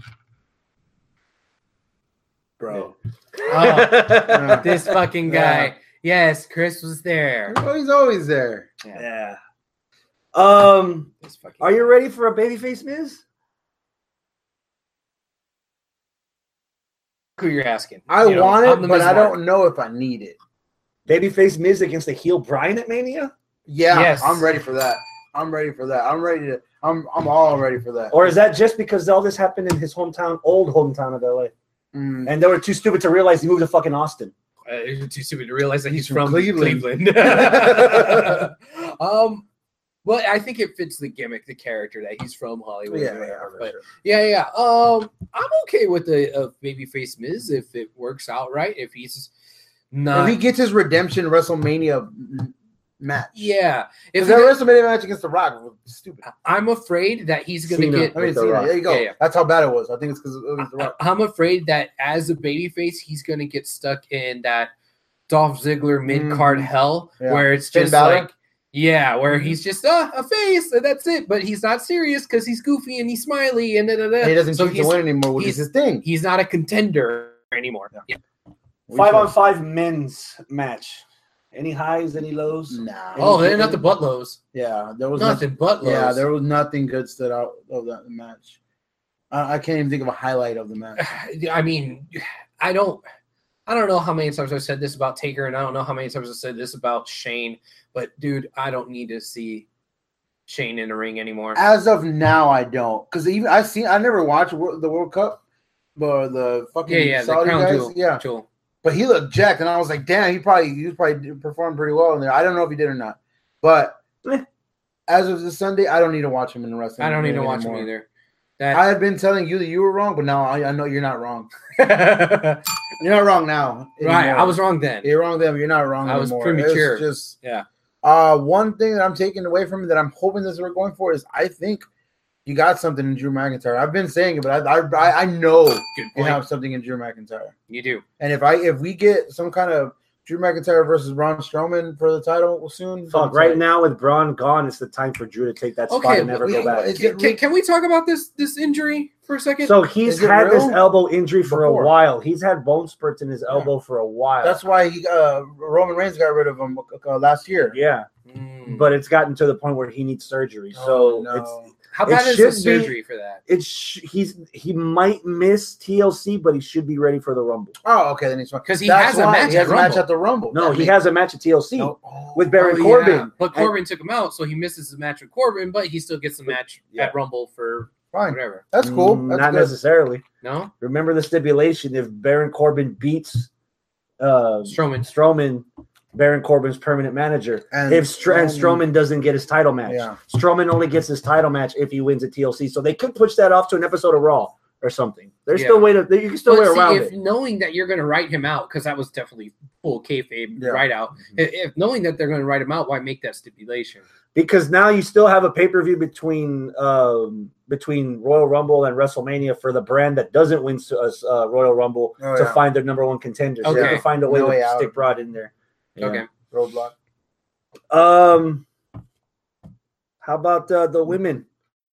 bro. Oh, Yeah. this fucking guy. Yeah. Yes, Chris was there. Oh, he's always there. Yeah. Um, This fucking are you guy. ready for a babyface Miz? Who you're asking? I You know, want I'm it, the but Miz I Mark. don't know if I need it. Babyface Miz against the heel Bryan at Mania? Yeah, Yes. I'm ready for that. I'm ready for that. I'm ready to. I'm. I'm all ready for that. Or is that just because all this happened in his hometown, old hometown of L A? Mm. And they were too stupid to realize he moved to fucking Austin. Uh, you're too stupid to realize that he's From from Cleveland. Cleveland. um, well, I think it fits the gimmick, the character that he's from Hollywood. Yeah, or yeah, whatever. for But sure. yeah, yeah. Um, I'm okay with the uh, babyface Miz if it works out right. If he's not, If he gets his redemption WrestleMania m- match, yeah. If If that he- WrestleMania match against The Rock was stupid. I'm afraid that he's gonna Cena. get. I mean, With The Cena, Rock. there you go. Yeah, yeah. That's how bad it was. I think it's because it was The Rock. I'm afraid that as a babyface, he's gonna get stuck in that Dolph Ziggler mid card Mhm. hell, Yeah. where it's Finn just Balor? like, yeah, where he's just uh, a face and that's it. But he's not serious because he's goofy and he's smiley and da, da, da. And he doesn't so choose to he's, win anymore, which is he's- his thing. he's not a contender anymore. Yeah. Yeah. Five on five men's match. Any highs, any lows? Nah. Oh, they're not the butt lows. Yeah, there was Nothing but lows. Yeah, there was nothing good stood out of that match. I, I can't even think of a highlight of the match. I mean, I don't, I don't know how many times I've said this about Taker, and I don't know how many times I've said this about Shane. But dude, I don't need to see Shane in the ring anymore. As of now, I don't, because even I seen I never watched Wor- the World Cup, but the fucking Yeah, yeah, the Saudi crown guys, jewel. yeah. jewel. But he looked jacked, and I was like, damn, he probably he probably performed pretty well in there. I don't know if he did or not, but Eh. as of this Sunday, I don't need to watch him in the wrestling. I don't need to ring watch him anymore. either. That I have been telling you that you were wrong, but now I, I know you're not wrong. You're not wrong now. right, anymore. I was wrong then. You're wrong then. You're not wrong. I was anymore. premature. It's just Yeah. Uh, one thing that I'm taking away from it that I'm hoping this is what we're going for is I think you got something in Drew McIntyre. I've been saying it, but I I, I know Good you point. have something in Drew McIntyre. You do. And if I if we get some kind of Drew McIntyre versus Braun Strowman for the title soon, Fuck, it's right like- now with Braun gone, it's the time for Drew to take that spot Okay, and never we- go back. it's- Can, can, can we talk about this this injury for a second? So he's Is it had this real? elbow injury for Before. a while. He's had bone spurts in his elbow for a while. That's why he uh, Roman Reigns got rid of him uh, last year. yeah, Mm. but it's gotten to the point where he needs surgery. Oh, So no. it's How it bad is should the be- surgery for that? it's he's he might miss T L C, but he should be ready for the Rumble. Oh, okay, then he's fine. 'Cause he That's has a why match He has at a match Rumble. at the Rumble. No, That he makes- has a match at T L C No. Oh. with Baron Oh, yeah. Corbin. But Corbin took him out, so he misses his match with Corbin, but he still gets the match Yeah. at Rumble for Fine. whatever. That's cool. Mm, That's Not good. necessarily. No? Remember the stipulation: if Baron Corbin beats uh, Strowman. Strowman, Baron Corbin's permanent manager. And if Str- and Strowman- Strowman doesn't get his title match, Yeah. Strowman only gets his title match if he wins at T L C. So they could push that off to an episode of Raw or something. There's Yeah. still way to you can still But way see, around if it. knowing that you're going to write him out, because that was definitely full kayfabe Yeah. write out. If, if knowing that they're going to write him out, why make that stipulation? Because now you still have a pay per view between um, between Royal Rumble and WrestleMania for the brand that doesn't win uh, uh, Royal Rumble Oh, to yeah. find their number one contender. So they Okay. have to find a way No way to out. stick Broad in there. Yeah. Okay. Roadblock. Um, how about uh, the women?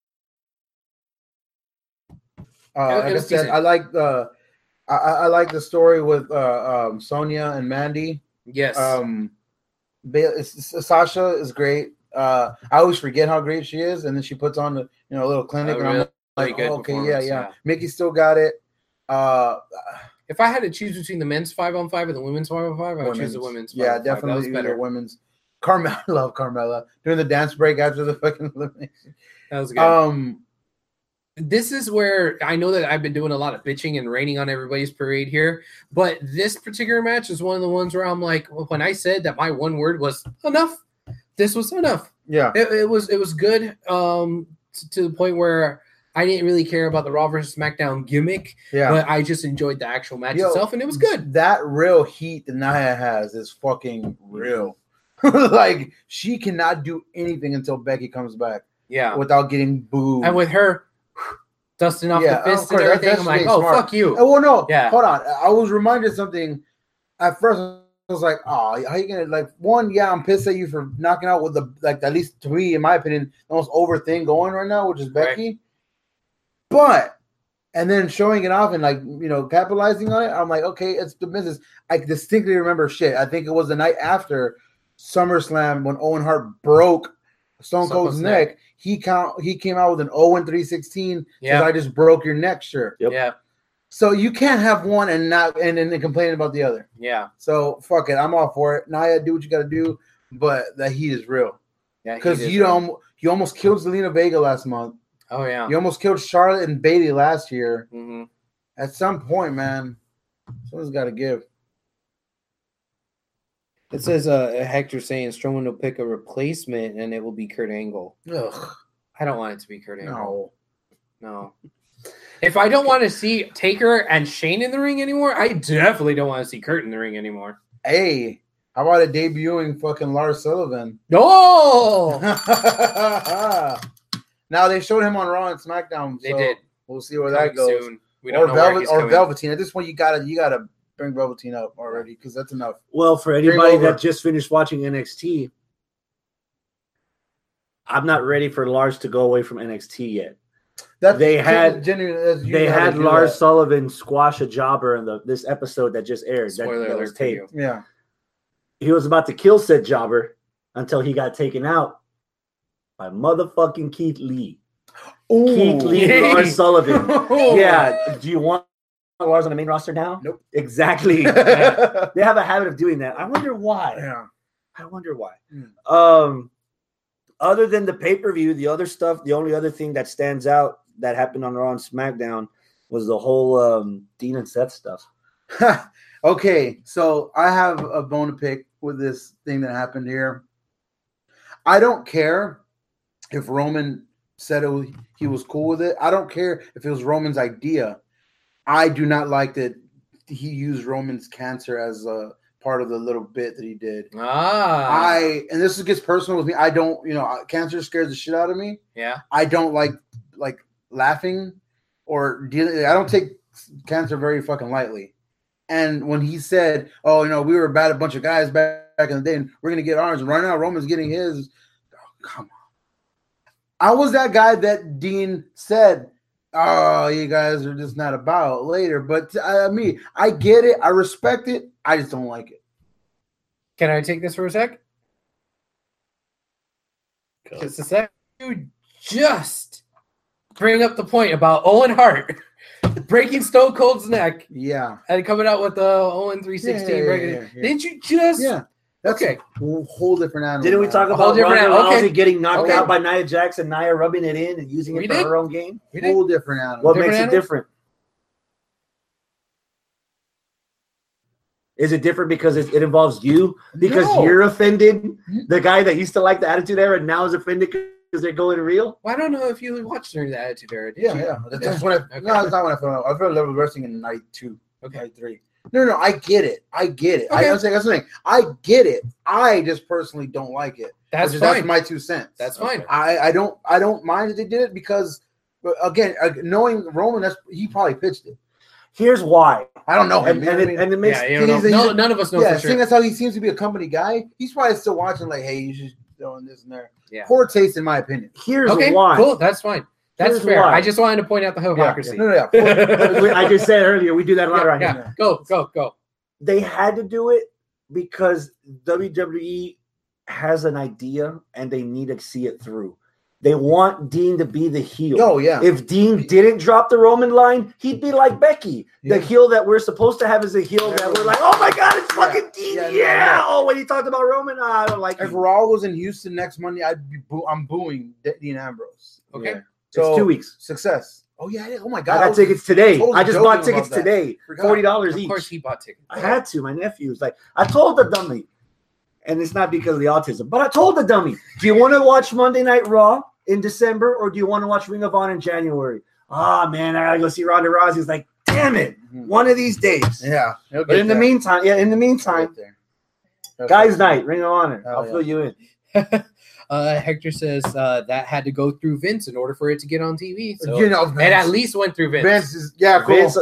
Uh, It- it like I was said, decent. I like the I, I I like the story with uh, um, Sonya and Mandy. Yes. Um, Ba- S- S- Sasha is great. Uh, I always forget how great she is, and then she puts on the you know a little clinic, A and I'm really like, good oh, okay, yeah, performance, yeah, yeah. Mickey still got it. Uh, if I had to choose between the men's five on five and the women's five on five, I would choose the women's. Five yeah, on five. That was definitely better. the women's. Carmella, I love Carmella doing the dance break after the fucking elimination. That was good. Um, This is where I know that I've been doing a lot of bitching and raining on everybody's parade here, but this particular match is one of the ones where I'm like, well, when I said that my one word was enough, this was enough. yeah, It, it was it was good um, to, to the point where I didn't really care about the Raw versus SmackDown gimmick, yeah. but I just enjoyed the actual match Yo, itself, and it was good. That real heat that Nia has is fucking real. Like she cannot do anything until Becky comes back Yeah, without getting booed. and with her dusting off Yeah, the fists of course, and that- everything, that's I'm like, really oh smart. fuck you. Oh, well, no, Yeah. hold on. I was reminded of something. At first, I was like, "Oh, how you gonna like?" One, yeah, I'm pissed at you for knocking out with the like at least to me, in my opinion, the most over thing going right now, which is Becky. But and then showing it off and like you know capitalizing on it, I'm like, okay, it's the business. I distinctly remember shit. I think it was the night after SummerSlam when Owen Hart broke Stone Stone Cold's Cold's neck. neck. He count he came out with an oh and three sixteen because Yeah. I just broke your neck shirt. Yep. Yeah, So you can't have one and not and then complain about the other. yeah, So fuck it, I'm all for it. Nia, do what you got to do, but that heat is real yeah. he because did you that. don't. You almost killed Zelina Vega last month. Oh yeah. You almost killed Charlotte and Bailey last year. hmm At some point, man, someone's got to give. It says uh, Hector saying Strowman will pick a replacement and it will be Kurt Angle. Ugh, I don't want it to be Kurt Angle. no. No. If I don't want to see Taker and Shane in the ring anymore, I definitely don't want to see Kurt in the ring anymore. Hey, how about a debuting fucking Lars Sullivan? No, Now they showed him on Raw and SmackDown. they so did. We'll see where that Coming goes. soon. We don't Or know where Velvet he's or coming. Velveteen. At this point, you gotta you gotta bring Velveteen up already because that's enough. Well, for anybody over. that just finished watching N X T, I'm not ready for Lars to go away from N X T yet. That They had- genuinely, that's usually They how had do Lars that. Sullivan squash a jobber in the this episode that just aired. That, Spoiler that was alert for you. taped. Yeah. He was about to kill said jobber until he got taken out by motherfucking Keith Lee. Keith Lee and Yay. Lars Sullivan. Yeah. Do you want Lars on the main roster now? Nope. Exactly. They have a habit of doing that. I wonder why. Yeah. I wonder why. Hmm. Um, other than the pay per view, the other stuff, the only other thing that stands out that happened on Raw and SmackDown was the whole um, Dean and Seth stuff. Okay, so I have a bone to pick with this thing that happened here. I don't care if Roman said it was, he was cool with it. I don't care if it was Roman's idea. I do not like that he used Roman's cancer as a part of the little bit that he did. Ah, I and this gets personal with me. I don't, you know, cancer scares the shit out of me. yeah. I don't like like laughing or dealing. I don't take cancer very fucking lightly. And when he said, "Oh, you know, we were a bad a bunch of guys back, back in the day, and we're gonna get ours," and right now Roman's getting his. Oh, come on. I was that guy that Dean said oh, you guys are just not about later. But I mean, I get it. I respect it. I just don't like it. Can I take this for a sec? Just a sec. You just bring up the point about Owen Hart breaking Stone Cold's neck Yeah. and coming out with the Owen three sixteen. Yeah, yeah, breaking yeah, it. yeah. Didn't you just? Yeah. That's Okay. a whole different animal. Didn't we man. talk A whole about different Ronda animal. Rousey Okay. getting knocked Okay. out by Nia Jax and Nia rubbing it in and using We it for did. her own game? We did. Whole different animal. What Different makes animal? it different? Is it different because it, it involves you? Because No. you're offended? The guy that used to like the Attitude Era now is offended because they're going real? Well, I don't know if you watched during the Attitude Era. Did Yeah, you? yeah. That's, Yeah. that's when I. Okay. No, it's not when I fell. I fell in love with wrestling in ninety-two, Okay. ninety-three. No, no, I get it. I get it. I, Okay. I'm saying, that's the thing. I get it. I just personally don't like it. That's Which is- fine. That's my two cents. That's fine. I, I don't I don't mind that they did it because, but again, uh, knowing Roman, that's he probably pitched it. Here's why. I don't know him. And, you know and, what I it, mean? and it makes Yeah, you don't know. he's- No, he's- none of us know yeah, for seeing sure. that's how he seems to be a company guy. He's probably still watching. Like, hey, you should doing this and there. Yeah. Poor taste, in my opinion. here's Okay, why. cool. That's fine. That's Here's fair. why. I just wanted to point out the hypocrisy. No, no, yeah. Poor- I just said earlier, we do that a lot Yeah, right yeah. here. Go, go, go. They had to do it because W W E has an idea and they need to see it through. They want Dean to be the heel. Oh yeah. If Dean didn't drop the Roman line, he'd be like Becky. Yeah. The heel that we're supposed to have is a heel that we're like, oh my God, it's Yeah. fucking Dean. Yeah, Yeah. no, no. Oh, when he talked about Roman, I don't like If it. Raw was in Houston next Monday, I'd be boo- I'm booing De- Dean Ambrose. Okay. Yeah. So it's two weeks. Success. Oh yeah. yeah. Oh my I god. got was- tickets today. totally I just joking bought about tickets that. today. Forgot. forty dollars Of each. course, he bought tickets. I had to. My nephew was like, I told the dummy, and it's not because of the autism, but I told the dummy, do you want to watch Monday Night Raw in December or do you want to watch Ring of Honor in January? Ah, man, I gotta go see Ronda Rousey. He's like, damn it, Mhm. one of these days. Yeah. he'll But get in the there. meantime, yeah, in the meantime, Right there. That's guys' right. night, Ring of Honor. Hell I'll yeah. fill you in. uh, Hector says uh, that had to go through Vince in order for it to get on T V. So You know, it Vince, at least went through Vince. Vince is yeah, cool. Vince,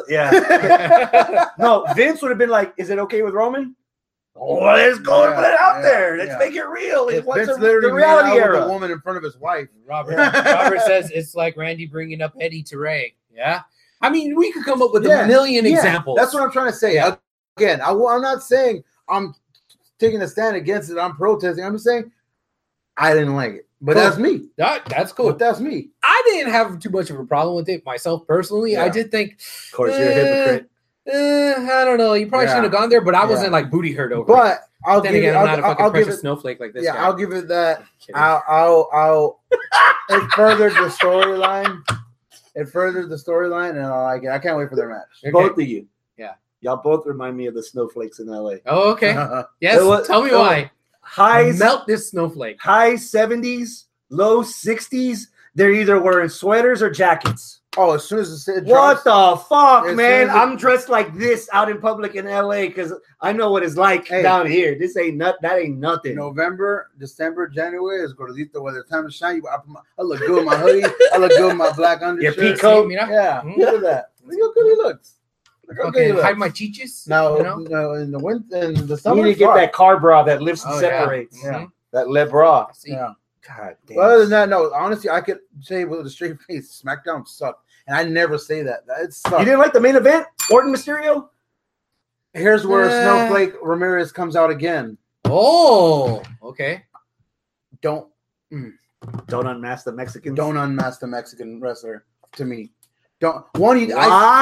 yeah. No, Vince would have been like, is it okay with Roman? Oh, let's go and Yeah, put it out yeah, there. Let's yeah. make it real. It's what's Vince the, literally the made out reality with a era. woman in front of his wife. Robert Robert says it's like Randy bringing up Eddie Teray. Yeah. I mean, we could come up with Yeah, a million Yeah, examples. That's what I'm trying to say. Yeah. Again, I, am not saying I'm taking a stand against it. I'm protesting. I'm just saying I didn't like it, but Cool. that's me. That, that's cool. But that's me. I didn't have too much of a problem with it myself personally. I Yeah. did think, Of course, you're a Eh, hypocrite. eh, I don't know. You probably Yeah. shouldn't have gone there, but I Yeah. wasn't like booty hurt over it. But I'll Then give again, it. I'm I'll, not a I'll, fucking I'll give precious it. snowflake like this Yeah, guy. I'll give it that. Kidding. I'll. I'll. I'll it furthered the storyline. It furthered the storyline, and I like it. I can't wait for their match. Okay. Both of you. Yeah. Y'all both remind me of the snowflakes in L A. Oh, okay. Yes. It was- Tell me it was- why. High, Melt this snowflake. high seventies, low sixties. They're either wearing sweaters or jackets. Oh, as soon as it What drops, the fuck, As man? soon as it- I'm dressed like this out in public in L A because I know what it's like Hey. down here. This ain't not that ain't nothing. November, December, January is Gordito weather. Time to shine. You, I, put my- I look good with my hoodie. I look good with my black Your undershirt. peacoat. See, mira? Yeah, Mm. look at that. Look how good he looks. Look how good he Okay, hide looks. my chichis. Now, you know? no, in the winter, in the You summer, need to get fuck. that car bra that lifts and Oh, yeah. separates. Yeah. Mhm. That le bra. See, Yeah. God damn. Well, other than that, no. Honestly, I could say with a straight face, SmackDown sucked, and I never say that. That it sucked. You didn't like the main event? Orton Mysterio? Here's where Uh. Snowflake Ramirez comes out again. Oh, okay. Don't Don't unmask the Mexicans. don't unmask the Mexican wrestler to me. Don't one. He, Wow.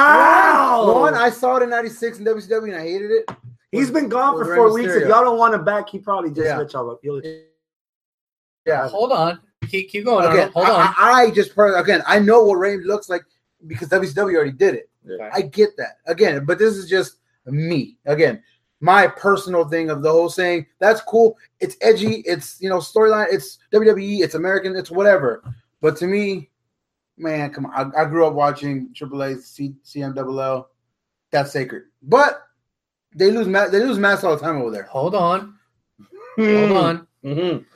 I, one, one, I saw it in ninety-six in W C W and I hated it. He's been gone With for Rey four weeks. If Mysterio. y'all don't want him back, he probably just Yeah. let y'all up. He'll- Yeah. Hold on. Keep keep going. Again, Arnold. Hold on. I, I, I just per- again I know what Ray looks like because W C W already did it. Okay. I get that. Again, but this is just me. Again, my personal thing of the whole saying, that's cool. It's edgy, it's you know, storyline, it's W W E, it's American, it's whatever. But to me, man, come on. I, I grew up watching Triple A, C, CMLL. That's sacred. But they lose ma- they lose masks all the time over there. Hold on. Hold on. Mhm.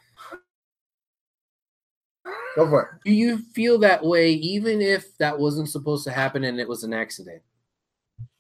Go for it. Do you feel that way even if that wasn't supposed to happen and it was an accident?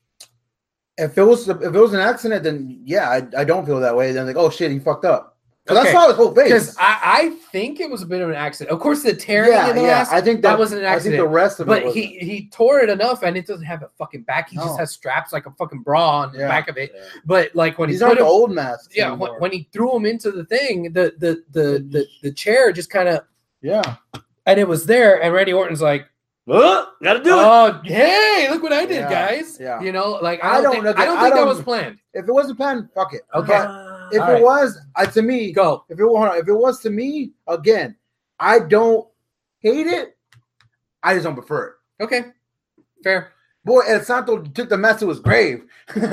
If it was if it was an accident, then yeah, I, I don't feel that way. Then like, oh shit, he fucked up. Because I saw his whole face. Because I, I think it was a bit of an accident. Of course, the tearing Yeah, in the yeah. last, I think that, that wasn't an I accident. think the rest of but it was. he he tore it enough, and it doesn't have a fucking back. He No. just has straps like a fucking bra on the Yeah. back of it. Yeah. But like when These he aren't put the him, old masks. yeah, when, anymore. when he threw him into the thing, the the the the, the chair just kind of, Yeah. and it was there, and Randy Orton's like, Oh, gotta do it. oh, hey, look what I did, Yeah, guys. yeah. You know, like I I don't, don't think, look I at- don't I think that don't- was planned. If it wasn't planned, fuck it. Okay. But if All it right. was, uh, to me, Go. if it was, if it was to me, again, I don't hate it. I just don't prefer it. Okay. Fair. Boy, El Santo took the mess to his grave. He's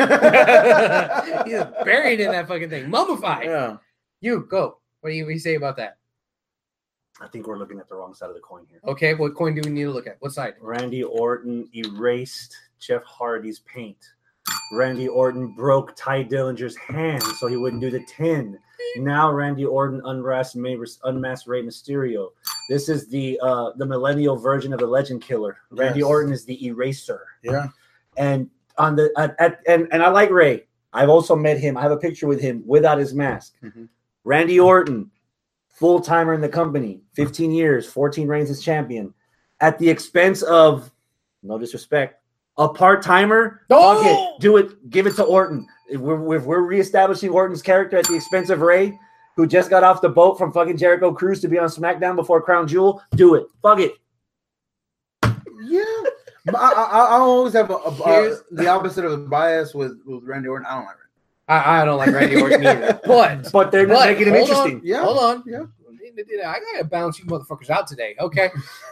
buried in that fucking thing. Mummified. Yeah. You go. What do you, what do you say about that? I think we're looking at the wrong side of the coin here. Okay, what coin do we need to look at? What side? Randy Orton erased Jeff Hardy's paint. Randy Orton broke Ty Dillinger's hand so he wouldn't do the ten. Now Randy Orton unmasked, unmasked Rey Mysterio. This is the uh, the millennial version of the Legend Killer. Randy Yes. Orton is the eraser. Yeah. And on the at, at, and and I like Ray. I've also met him. I have a picture with him without his mask. Mhm. Randy Orton, full timer in the company, fifteen years, fourteen reigns as champion, at the expense of, no disrespect, a part timer. No! Fuck it, do it, give it to Orton. If we're, if we're reestablishing Orton's character at the expense of Ray, who just got off the boat from fucking Jericho Cruise to be on SmackDown before Crown Jewel, do it. Fuck it. Yeah. But I, I, I always have a, a, a Here's- the opposite of a bias with, with Randy Orton. I don't like Randy. I, I don't like Randy Orton either. But, But they're but making him hold interesting. on, Yeah. hold on. Yeah. I gotta balance you motherfuckers out today. Okay.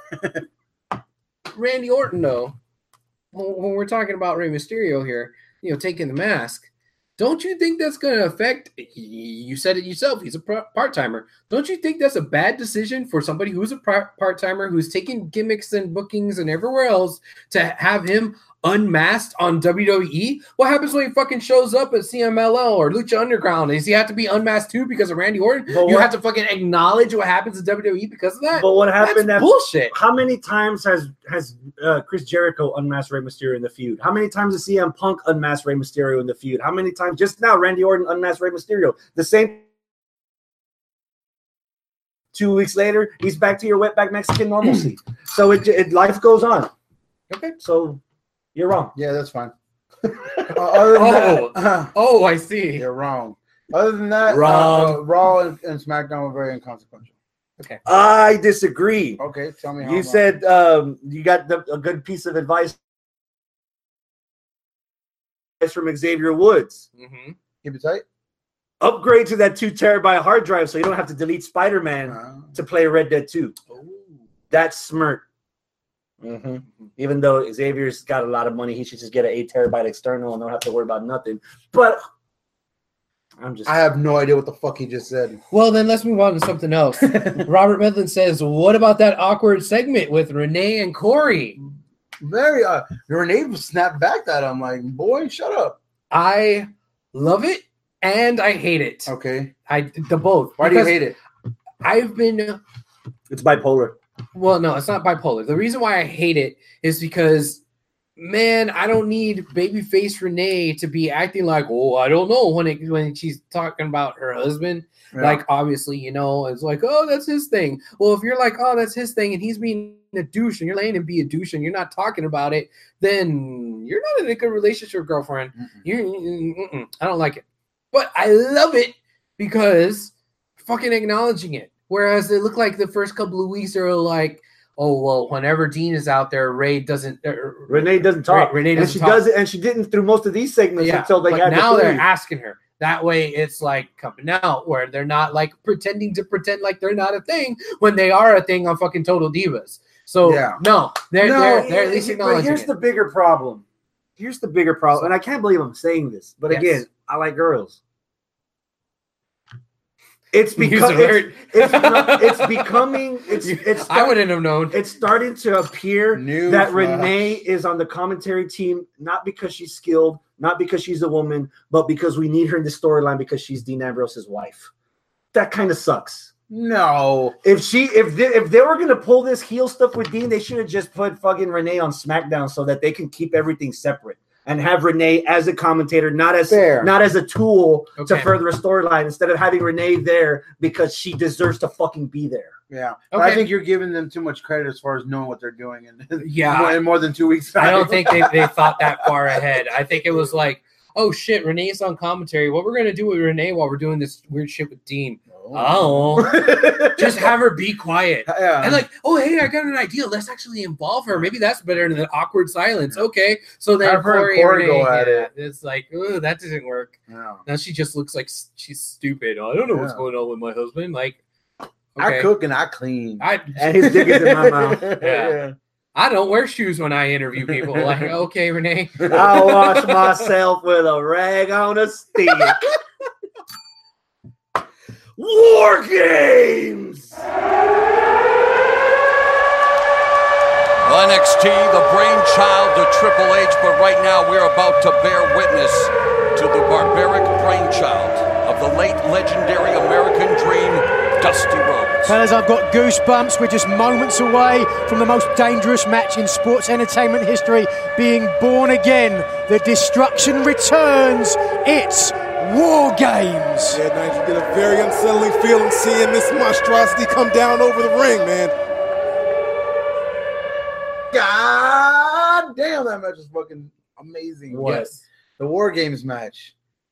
Randy Orton, though, when when we're talking about Rey Mysterio here, you know, taking the mask, don't you think that's going to affect? You said it yourself. He's a part timer. Don't you think that's a bad decision for somebody who's a part timer who's taking gimmicks and bookings and everywhere else to have him unmasked on W W E? What happens when he fucking shows up at C M L L or Lucha Underground? Does he have to be unmasked too because of Randy Orton? But You what- have to fucking acknowledge what happens at W W E because of that? But what That's happened? That, bullshit. how many times has has uh, Chris Jericho unmasked Rey Mysterio in the feud? How many times has C M Punk unmasked Rey Mysterio in the feud? How many times just now Randy Orton unmasked Rey Mysterio? The same. Two weeks later, he's back to your wetback Mexican normalcy. So it, it life goes on. Okay. So you're wrong. Yeah, that's fine. Uh, other than Oh. that, uh, Oh, I see. you're wrong. Other than that, uh, Wrong. uh, Raw and, and SmackDown were very inconsequential. I disagree. Okay, tell me how. You I'm said um, you got the, a good piece of advice from Xavier Woods. Mm-hmm. wrong. Keep it tight. Upgrade to that two terabyte hard drive so you don't have to delete Spider-Man Uh, to play Red Dead two. That's smart. Mhm. Even though Xavier's got a lot of money, he should just get an eight terabyte external and don't have to worry about nothing. But I'm just. I have no idea what the fuck he just said. Well, then let's move on to something else. Robert Midland says, what about that awkward segment with Renee and Corey? Very. Uh, Renee snapped back at him like, "Boy, shut up." I love it and I hate it. Okay. I the both. Why do you Because hate it? I've been It's bipolar. well, no, it's not bipolar. The reason why I hate it is because, man, I don't need babyface Renee to be acting like, oh, I don't know when it when she's talking about her husband. Yeah. Like, obviously, you know, it's like, oh, that's his thing. Well, if you're like, oh, that's his thing, and he's being a douche, and you're letting him be a douche, and you're not talking about it, then you're not in a good relationship, girlfriend. Mm-mm. You, mm-mm, I don't like it, but I love it because fucking acknowledging it. Whereas it looked like the first couple of weeks are like, oh well, whenever Dean is out there, Ray doesn't. Uh, Renee doesn't talk. Renee and doesn't she talk. does it, and she didn't through most of these segments Yeah, until they but had now the they're three. asking her. That way, it's like coming out where they're not like pretending to pretend like they're not a thing when they are a thing on fucking Total Divas. So Yeah. no, they're No, they're, they're at least but acknowledging here's it. the bigger problem. Here's the bigger problem, and I can't believe I'm saying this, but Yes. again, I like girls. It's Use because the word. it's, it's, it's becoming it's it's I start- wouldn't have known. it's starting to appear New that flash. Renee is on the commentary team not because she's skilled, not because she's a woman, but because we need her in the storyline because she's Dean Ambrose's wife. That kind of sucks. No. If she if they, if they were gonna pull this heel stuff with Dean, they should have just put fucking Renee on SmackDown so that they can keep everything separate. and have Renee as a commentator, not as Fair. not as a tool Okay. to further a storyline, instead of having Renee there because she deserves to fucking be there. Yeah, but I Okay. think you're giving them too much credit as far as knowing what they're doing, and Yeah. more, in more than two weeks. I don't think they, they thought that far ahead. I think it was like, oh shit, Renee's on commentary. What we're gonna do with Renee while we're doing this weird shit with Dean? Oh, just have her be quiet. yeah, And like, oh hey, I got an idea. Let's actually involve her. Maybe that's better than awkward silence. Okay, so then Have her and Corey, and Corey Renee, go at yeah, it. it's like, oh, that didn't work. yeah. Now she just looks like s- she's stupid. I don't know what's Yeah. going on with my husband. Like, I okay. cook and I clean. I And his dick is in my mouth. Yeah. I don't wear shoes when I interview people. Like, okay, Renee. I wash myself with a rag on a stick. War Games! N X T, the brainchild of Triple H, but right now we're about to bear witness to the barbaric brainchild of the late legendary American Dream, Dusty Rhodes. Fellas, I've got goosebumps. We're just moments away from the most dangerous match in sports entertainment history being born again. The destruction returns. It's War Games. Yeah, man, you get a very unsettling feeling seeing this monstrosity come down over the ring, man. God damn, that match was fucking amazing. What? Yes. The War Games match.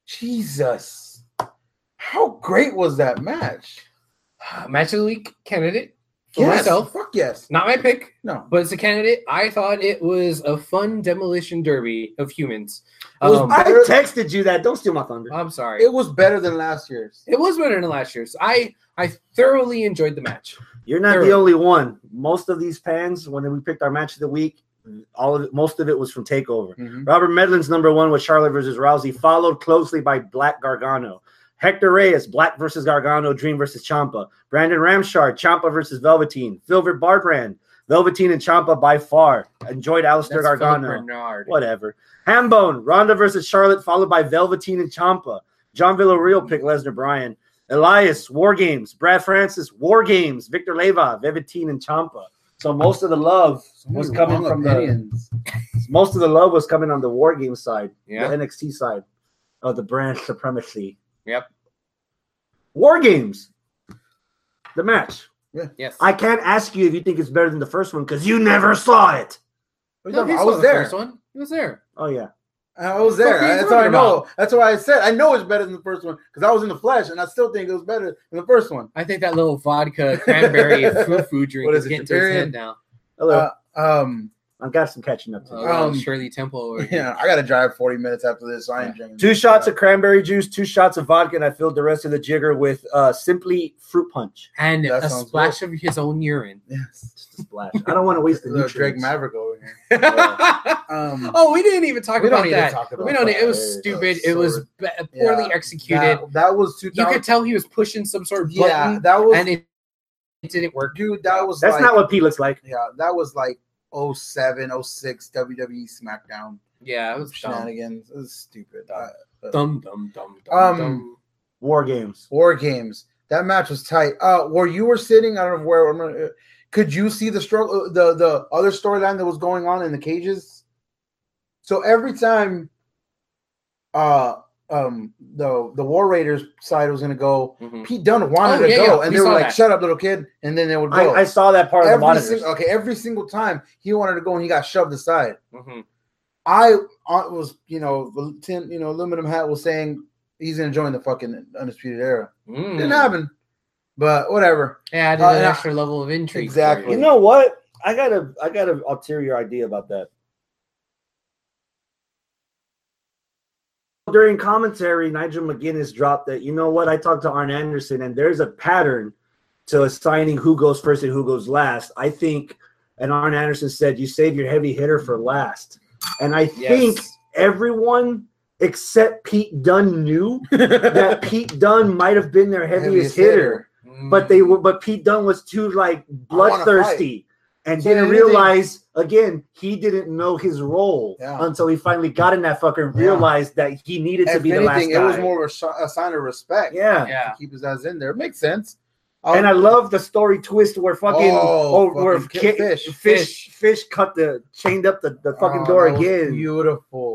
Jesus. How great was that match? Match of the week candidate for Yes. myself. Fuck yes. Not my pick, No. but it's a candidate. I thought it was a fun demolition derby of humans. It was Um, I texted you that. Don't steal my thunder. I'm sorry. It was better than last year's. It was better than last year's. I I thoroughly enjoyed the match. You're not Sure. the only one. Most of these fans, when we picked our match of the week, all of it, most of it was from Takeover. Mhm. Robert Medlin's number one was Charlotte versus Rousey, followed closely by Black Gargano. Hector Reyes, Black versus Gargano, Dream versus Ciampa. Brandon Ramshard, Ciampa versus Velveteen. Philbert Barbrand, Velveteen and Ciampa by far. Enjoyed Alistair That's Philip Gargano. Bernard. Whatever. Hambone, Ronda versus Charlotte, followed by Velveteen and Ciampa. John Villarreal picked Lesnar Bryan. Elias, War Games. Brad Francis, War Games. Victor Leva, Velveteen and Ciampa. So most of the love was Many coming wrong from the opinions. most of the love was coming on the War Games side, Yeah. the N X T side of the brand supremacy. Yep. War Games, the match. Yes. I can't ask you if you think it's better than the first one because you never saw it. No, he I saw was the there. First one. He was there. Oh yeah, I was there. What are you That's what I talking know. about? That's why I said I know it's better than the first one because I was in the flesh and I still think it was better than the first one. I think that little vodka cranberry foo-foo drink What is is it, getting to his Tiberian? head now. hello. Uh, um, I've got some catching up to do. Uh, Um, Shirley Temple. Over here. yeah, I got to drive forty minutes after this. So I ain't drinking. Two shots of cranberry juice, two shots of vodka, and I filled the rest of the jigger with uh, simply fruit punch. And That a sounds splash of his own urine. Yes. Just a splash. I don't want to waste the Little Drake nutrients. Maverick over here. Um, Oh, we didn't even talk We don't about need to that. talk about we don't. Need, it was that. stupid. It It was was so- ba- poorly yeah, executed. That, that was two. You could tell he was pushing some sort of Yeah, button, that was and it, it didn't work. dude. That was That's like, not what Pete looks like. Yeah, that was like oh seven, oh six W W E SmackDown Yeah, it was dumb. shenanigans. It was stupid. Uh, Dumb, dumb, dumb, dumb, Um, dumb. War Games. War Games. That match was tight. Uh, where you were sitting, I don't know where. I'm gonna- Could you see the struggle, the the other storyline that was going on in the cages? So every time, uh, um, the the War Raiders side was gonna go, Mhm. Pete Dunne wanted Oh, to yeah, go, yeah, and we they were saw like, that. "Shut up, little kid," and then they would go. I, I saw that part of the every monitors. single, okay, every single time he wanted to go, and he got shoved aside. Mhm. I uh, was, you know, the tin, you know, aluminum hat was saying he's gonna join the fucking Undisputed Era. Mm. Didn't happen, but whatever. Yeah, added Uh, an yeah. extra level of intrigue. for Exactly. You know what? I got a I got an ulterior idea about that. During commentary, Nigel McGuinness dropped that, you know what? I talked to Arn Anderson, and there's a pattern to assigning who goes first and who goes last. I think, and Arn Anderson said, you save your heavy hitter for last. And I think Yes. everyone except Pete Dunne knew that Pete Dunne might have been their heaviest, Heaviest hitter. Mm. But they were, but Pete Dunne was too like wanna bloodthirsty and So didn't anything- realize again he didn't know his role Yeah. until he finally got in that fucker and Yeah. realized that he needed to If be the last anything, guy. it was more of a, sh- a sign of respect. yeah. Yeah. to keep his ass in there. It makes sense. And I love the story twist where fucking Oh, oh, where fucking ki- fish. fish fish cut the chained up the, the fucking Oh, door that was again. Beautiful.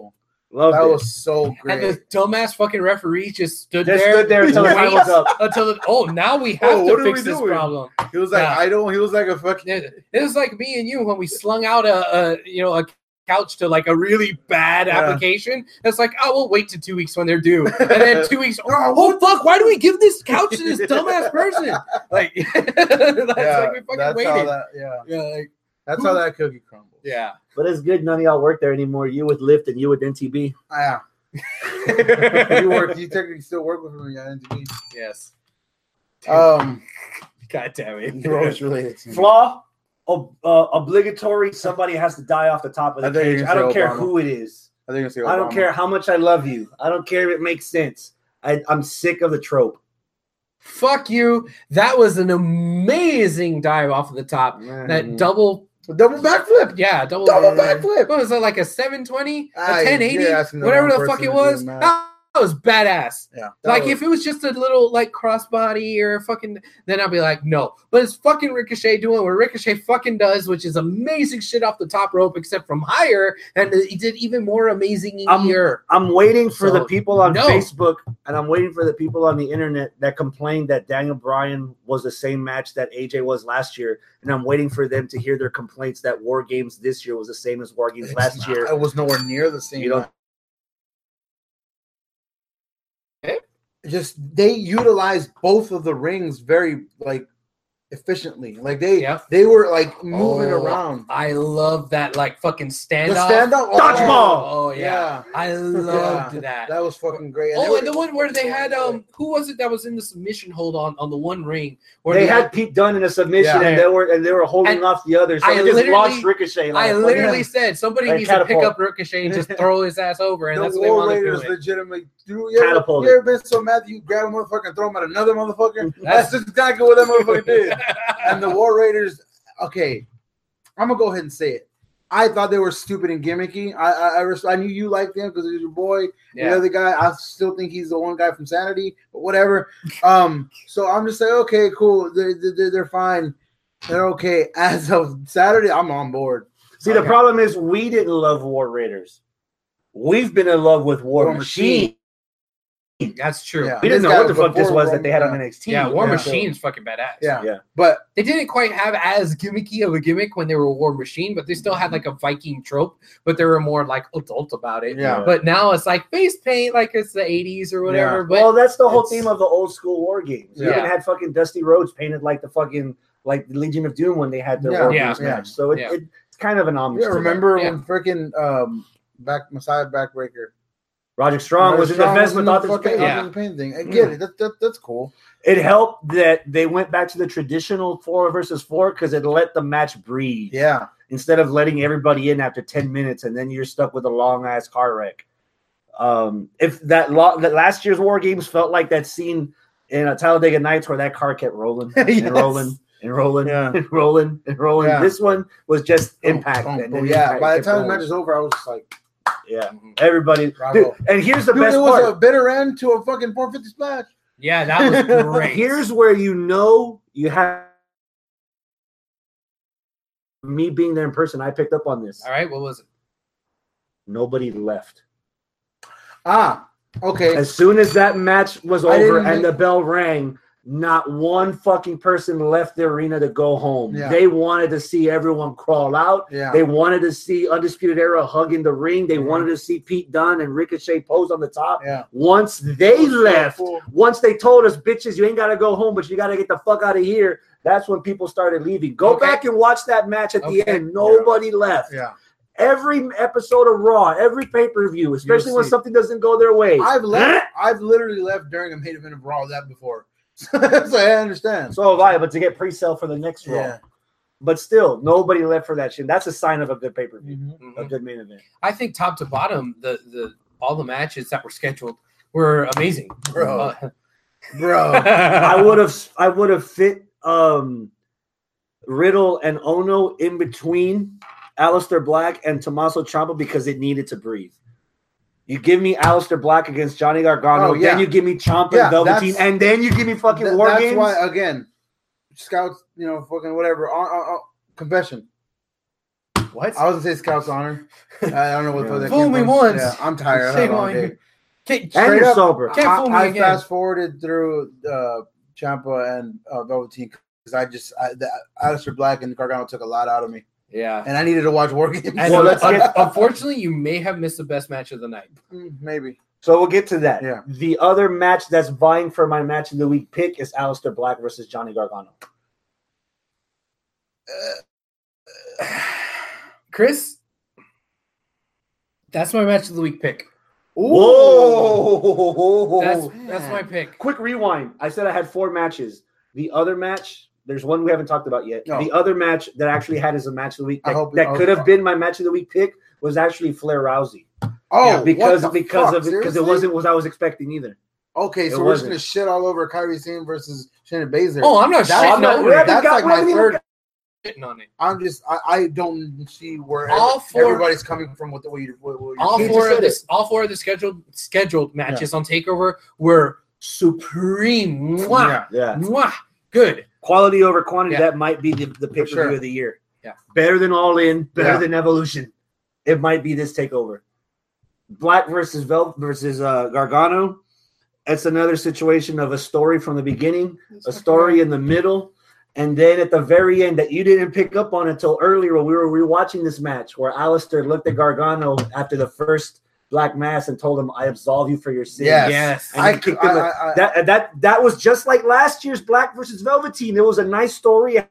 Loved That it. was so great. And the dumbass fucking referee just stood Just there. stood there until the time was up. Until the, oh, now we have Oh, what to are fix we this doing? problem. He was like, Yeah. I don't. He was like a fucking. It, it was like me and you when we slung out a, a you know a couch to like a really bad Yeah. application. It's like, oh, we'll wait to two weeks when they're due, and then two weeks. Oh, oh fuck! Why do we give this couch to this dumbass person? Like, that's Yeah, like we fucking that's waited. how that. Yeah, yeah, like, that's how that cookie crumbles. yeah. But it's good none of y'all work there anymore. You with Lyft and you with N T B. Yeah. you work. You technically still work with him. Yeah, N T V. Yes. Um, God damn it. you're always related to me. Flaw, ob- uh, obligatory. Somebody has to die off the top of I the thought you were cage. gonna I don't say care Obama. who it is. I think it's I don't care how much I love you. I don't care if it makes sense. I, I'm sick of the trope. Fuck you. That was an amazing dive off of the top. That double, double backflip. yeah, double, Double backflip. What was it, like a seven twenty, a Ah, ten eighty, you're asking the whatever wrong the fuck person it to do was? math. That was badass. Yeah. that Like was- if it was just a little like crossbody or fucking, then I'd be like, no. But it's fucking Ricochet doing what Ricochet fucking does, which is amazing shit off the top rope, except from higher, and he did even more amazing I'm- here. I'm waiting for So, the people on no. Facebook and I'm waiting for the people on the internet that complained that Daniel Bryan was the same match that A J was last year. And I'm waiting for them to hear their complaints that War Games this year was the same as War Games It's last not- year. It was nowhere near the same. You don't- Just they utilized both of the rings very like efficiently. Like they Yeah. they were like moving Oh, around. I love that like fucking standoff. The stand up Dodgeball! Oh yeah, I loved that. That was fucking great. Oh, they and the one where they had um, who was it that was in the submission hold on on the one ring where They had Pete Dunne in a submission, Yeah. and they were and they were holding And off the others. So I they just literally- launched Ricochet. Like I a fucking- literally said somebody Like needs to pick catapult. up Ricochet and just throw his ass over, and the that's what they War want to Raiders do. It. legitimately do. You ever, Catapult you ever been so mad that you grab a motherfucker and throw him at another motherfucker? That's just exactly what that motherfucker did. And the War Raiders, okay, I'm gonna go ahead and say it. I thought they were stupid and gimmicky. I I, I, res- I knew you liked them because he's your boy. The Yeah. other guy, I still think he's the one guy from Sanity, but whatever. Um, so I'm just saying, okay, cool. They're, they're, they're fine. They're okay. As of Saturday, I'm on board. See, the Okay. problem is we didn't love War Raiders. We've been in love with War, War Machine. Machine. That's true. Yeah. We didn't This know guy what the fuck this before was that they had on Roman- N X T. Yeah, War Yeah. Machine's fucking badass. Yeah. Yeah. But They didn't quite have as gimmicky of a gimmick when they were War Machine, but they still had like a Viking trope, but they were more like adult about it. Yeah. But now it's like face paint, like it's the eighties or whatever. Yeah. But Well, that's the whole it's- theme of the old school War Games. You Yeah. even had fucking Dusty Rhodes painted like the fucking like the Legion of Doom when they had their Yeah. War Yeah. Games Yeah. match. So it, Yeah. it, it's kind of an homage. yeah, to that. remember Yeah. when freaking um back Messiah Backbreaker Roderick Strong was in the Strong vest was in with the Author's fucking Pain. Yeah. Author's Pain thing. I get it. That, that, that's cool. It helped that they went back to the traditional four versus four because it let the match breathe Yeah. instead of letting everybody in after ten minutes and then you're stuck with a long ass car wreck. Um, if that, lo- that last year's War Games felt like that scene in uh, Talladega Nights where that car kept rolling Yes. and rolling and rolling Yeah. and rolling and rolling. Yeah. This one was just impact. Boom, and boom, then yeah. Impact By the kept time the rolling. match is over, I was just like, Yeah, everybody. Bravo. Dude, and here's the dude, best it was part. a bitter end to a fucking four fifty splash. yeah, that was great. Here's where you know you have me being there in person. I picked up on this. All right, what was it? Nobody left. Ah, okay. As soon as that match was I over didn't and think- the bell rang, not one fucking person left the arena to go home. Yeah. They wanted to see everyone crawl out. Yeah. They wanted to see Undisputed Era hugging the ring. They Mhm. wanted to see Pete Dunne and Ricochet pose on the top. Yeah. Once they was so left, cool. once they told us, bitches, you ain't got to go home, but you got to get the fuck out of here, that's when people started leaving. Go Okay. back and watch that match at the Okay. end. Nobody left. Yeah. Every episode of Raw, every pay-per-view, especially when see. something doesn't go their way. I've left. I've literally left during a main event of Raw that before. so I understand. So have I, but to get pre-sale for the next Raw. Yeah. But still, nobody left for that shit. That's a sign of a good pay-per-view, Mhm. a good main event. I think top to bottom, the the all the matches that were scheduled were amazing, Bro. Uh, Bro. I would have, I would have fit um, Riddle and Ono in between Aleister Black and Tommaso Ciampa because it needed to breathe. You give me Aleister Black against Johnny Gargano, Oh, yeah. then you give me Ciampa Yeah, and Velveteen, that's- and then you give me fucking Th- War that's Games. why again, scouts, you know, fucking whatever. On, on, on, confession. What? I was gonna say Scout's honor. I don't know what Yeah. that Fool came me from. once. Yeah, I'm tired. I Shame had a long on day. you. Can't, And Straight you're up, sober. Can't fool me I, I again. fast forwarded through uh, Ciampa and uh, Velveteen because I just I, the, Aleister Black and Gargano took a lot out of me, yeah. and I needed to watch War Games. And Well, let's un- get- unfortunately, you may have missed the best match of the night. Mm, maybe. So we'll get to that. Yeah. The other match that's vying for my match of the week pick is Aleister Black versus Johnny Gargano. Chris, that's my match of the week pick. Whoa! That's that's my pick. Quick rewind. I said I had four matches. The other match, there's one we haven't talked about yet. No. The other match that I actually had as a match of the week I that, hope- that I could hope- have been my match of the week pick was actually Flair Rousey. Oh, Yeah, because what the because fuck? of it because it Seriously? wasn't what I was expecting either. Okay, it so we're just wasn't. gonna shit all over Kyrie Sane versus Shayna Baszler. Oh, I'm not That's shitting not- on we it. haven't That's got- like we my haven't even third. got- Shitting on it. I'm just I, I don't see where All four- everybody's coming from with the way you what, what you're All saying. He four just of said this, all four of the scheduled scheduled matches on Takeover were supreme. Mwah, Yeah. mwah, good. Quality over quantity, Yeah. that might be the, the pay per view sure. of the year. Yeah. Better than All In, better Yeah. than Evolution. It might be this takeover. Black versus Vel versus uh, Gargano. It's another situation of a story from the beginning, a story in the middle, and then at the very end that you didn't pick up on until earlier when we were rewatching this match, where Alistair looked at Gargano after the first Black Mass and told him, "I absolve you for your sins." Yes. Yes. And I, he kicked I, him. I, I, That that that was just like last year's Black versus Velveteen. It was a nice story,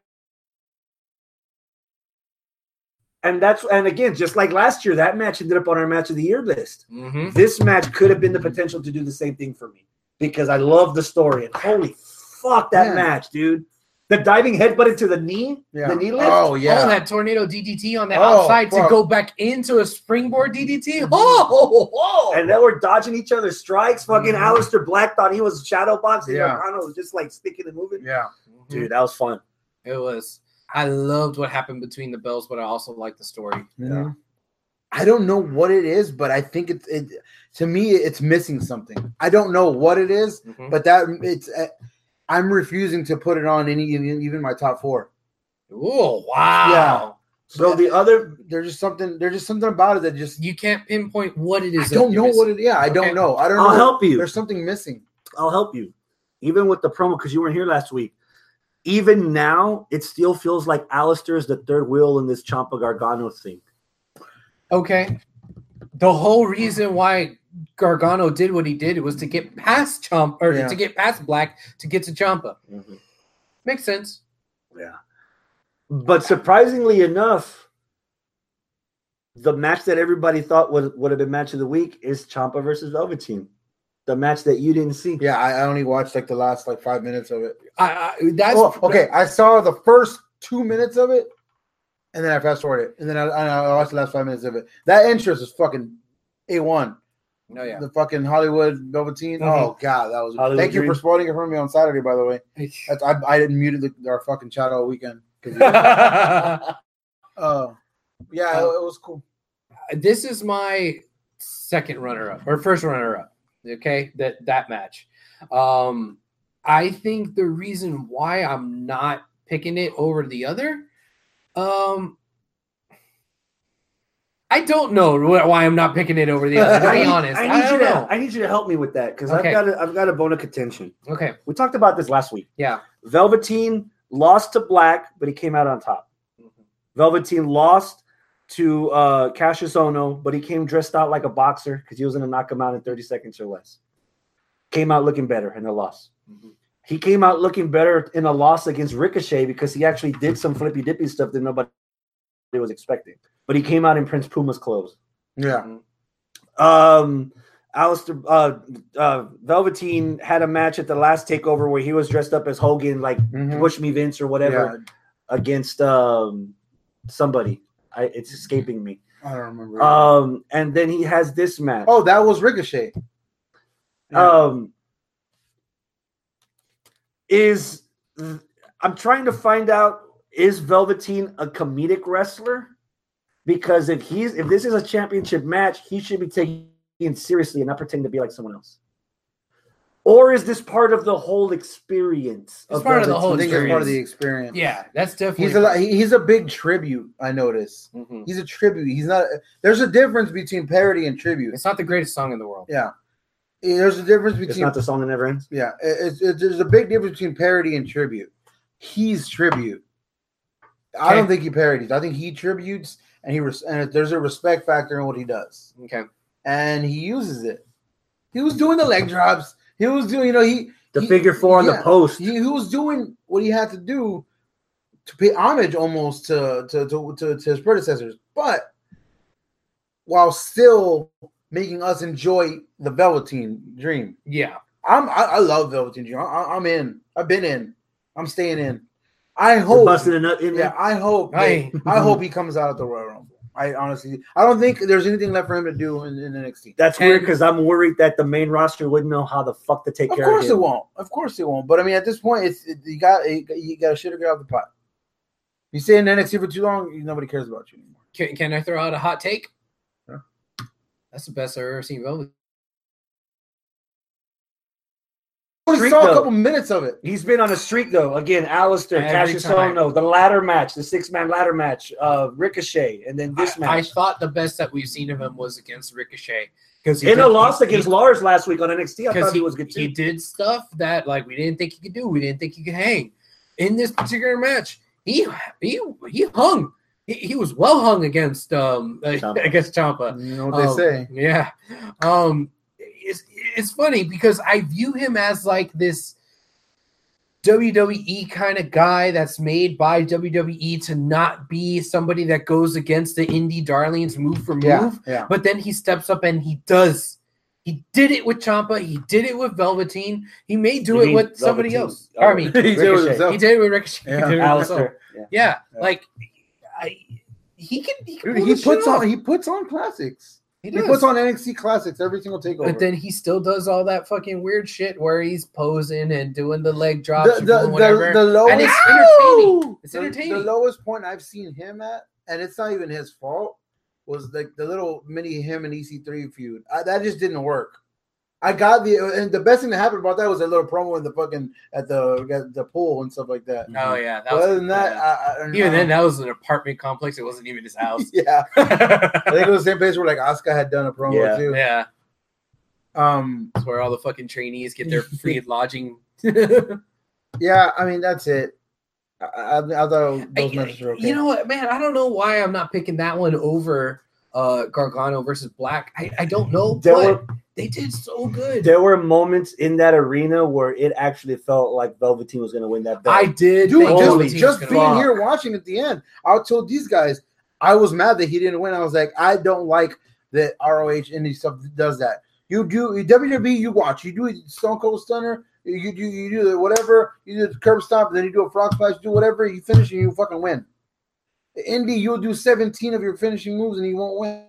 and that's and again, just like last year, that match ended up on our match of the year list. Mhm. This match could have been the potential to do the same thing for me because I love the story. And holy fuck, that Yeah. match, dude! The diving headbutt into the knee, yeah. the knee lift. Oh Oh, yeah. that tornado D D T on the Oh, outside to fuck. go back into a springboard D D T. Oh, oh, oh. And they were dodging each other's strikes. Fucking Mhm. Aleister Black thought he was shadow boxing. Yeah. Gargano was just like sticking and moving. yeah. Dude, that was fun. It was. I loved what happened between the bells, but I also liked the story. Yeah. I don't know what it is, but I think it's it. To me, it's missing something. I don't know what it is, Mhm. but that it's. Uh, I'm refusing to put it on any even even my top four. Oh, wow. So the other There's just something. There's just something about it that just. You can't pinpoint what it I is. don't know what it. Yeah, I Okay. don't know. I don't I'll know. help you. There's something missing. I'll help you. Even with the promo, because you weren't here last week. Even now, it still feels like Alistair is the third wheel in this Ciampa Gargano thing. Okay. The whole reason why Gargano did what he did it was to get past Ciampa or Yeah. to get past Black to get to Ciampa. Makes sense. Yeah. But surprisingly enough, the match that everybody thought would, would have been match of the week is Ciampa versus Velveteen. The match that you didn't see. Yeah, I, I only watched like the last like five minutes of it. I, I that's Oh, okay, I saw the first two minutes of it, and then I fast forwarded, and then I, I watched the last five minutes of it. That entrance is fucking a one. No, yeah. The fucking Hollywood Velveteen. Mhm. Oh god, that was. Hollywood Thank you Dream. for spoiling it for me on Saturday, by the way. That's, I I didn't muted the, our fucking chat all weekend. 'Cause you- uh, yeah, it, it was cool. This is my second runner up or first runner up. Okay, that that match. Um, I think the reason why I'm not picking it over the other, um, I don't know wh- why I'm not picking it over the other. To I be need, honest, I I, need you don't to know. I need you to help me with that because Okay. I've got a, I've got a bone of contention. Okay, We talked about this last week. yeah, Velveteen lost to Black, but he came out on top. Velveteen lost to uh, Cassius Ohno, but he came dressed out like a boxer because he was going to knock him out in thirty seconds or less. Came out looking better in the loss. He came out looking better in a loss against Ricochet because he actually did some flippy dippy stuff that nobody was expecting. But he came out in Prince Puma's clothes. Yeah, Um, Alistair, uh, uh, Velveteen had a match at the last takeover where he was dressed up as Hogan, like Mhm. Push Me Vince or whatever, against um somebody. I, it's escaping me. I don't remember. Um, and then he has this match. oh, that was Ricochet. Yeah. Um, is I'm trying to find out, is Velveteen a comedic wrestler? Because if he's if this is a championship match, he should be taken seriously and not pretending to be like someone else. Or is this part of the whole experience? It's part of the whole I think it's part of the experience. experience. Yeah, that's definitely. He's a lot- he- he's a big tribute. I notice. Mhm. He's a tribute. He's not. There's a difference between parody and tribute. It's not the greatest song in the world. Yeah, there's a difference between. It's not the song that never ends. Yeah, it's, it's there's a big difference between parody and tribute. He's tribute. I don't Okay. think he parodies. I think he tributes, and he res- and there's a respect factor in what he does, Okay. and he uses it. He was doing the leg drops. He was doing, you know, he The he- figure four on yeah, the post. He, he was doing what he had to do to pay homage almost to to, to to to his predecessors, but while still making us enjoy the Velveteen Dream. Yeah. I'm I, I love Velveteen Dream. I, I'm in. I've been in. I'm staying in. I We're hope. busting a nut in Yeah, there. I hope. that- Aye. I hope he comes out at the Royal Rumble. I honestly, I don't think there's anything left for him to do in, in N X T. That's And- weird because I'm worried that the main roster wouldn't know how the fuck to take Of care course of it him. won't. Of course it won't. But I mean, at this point, it's it, you got you, you got to shit or get out the pot. You stay in N X T for too long, nobody cares about you anymore. Can, can I throw out a hot take? Yeah. That's the best I've ever seen Velvet. I only Streak, saw a though. couple minutes of it. He's been on a streak though. Again, Alistair, Every Cassius time. Ohno, the ladder match, the six man ladder match, uh, Ricochet, and then this I, I match. thought the best that we've seen of him was against Ricochet because In a loss against Lars last week on N X T, I thought he, he was good too. He did stuff that like we didn't think he could do. We didn't think he could hang. In this particular match, he he he hung. He, he was well hung against um Ciampa. against Ciampa. You know what Um, they say. Yeah. Um it's it's funny because I view him as like this W W E kind of guy that's made by W W E to not be somebody that goes against the indie darlings move for move. Yeah, yeah. But then he steps up and he does. He did it with Ciampa. He did it with Velveteen. He may do You it mean with somebody Velveteen? else. Or, I mean, He did it with Ricochet. himself. he did it with Ricochet. Yeah. He did it with himself. Alistair. Yeah. Yeah, Yeah. like I, he can. He, can Dude, pull he this puts shit on off. he puts on classics. He, He does. puts on N X T classics every single takeover. But then he still does all that fucking weird shit where he's posing and doing the leg the, drops, the, and the, doing whatever. the lowest and it's entertaining. It's the, entertaining. the lowest point I've seen him at, and it's not even his fault, was like the little mini him and E C three feud. I, that just didn't work. I got the and the best thing that happened about that was a little promo in the fucking at the at the pool and stuff like that. Oh yeah, that But was, other than that, yeah. I, I don't even know. then, that was an apartment complex. It wasn't even his house. yeah, I think it was the same place where like Asuka had done a promo Yeah. too. Yeah, Um, that's where all the fucking trainees get their free lodging. yeah, I mean that's it. I, I, I thought those matches were okay. You know what, man? I don't know why I'm not picking that one over uh Gargano versus Black. I, I don't know, There but were- they did so good. There were moments in that arena where it actually felt like Velveteen was going to win that belt. I did. Dude, think just, Velveteen's just gonna being win. here watching at the end, I told these guys I was mad that he didn't win. I was like, I don't like that R O H indie stuff does that. You do W W E, you watch, you do Stone Cold Stunner, you do you do the whatever, you do the curb stomp, then you do a frog splash, you do whatever, you finish and you fucking win. The indie, you'll do seventeen of your finishing moves and you won't win.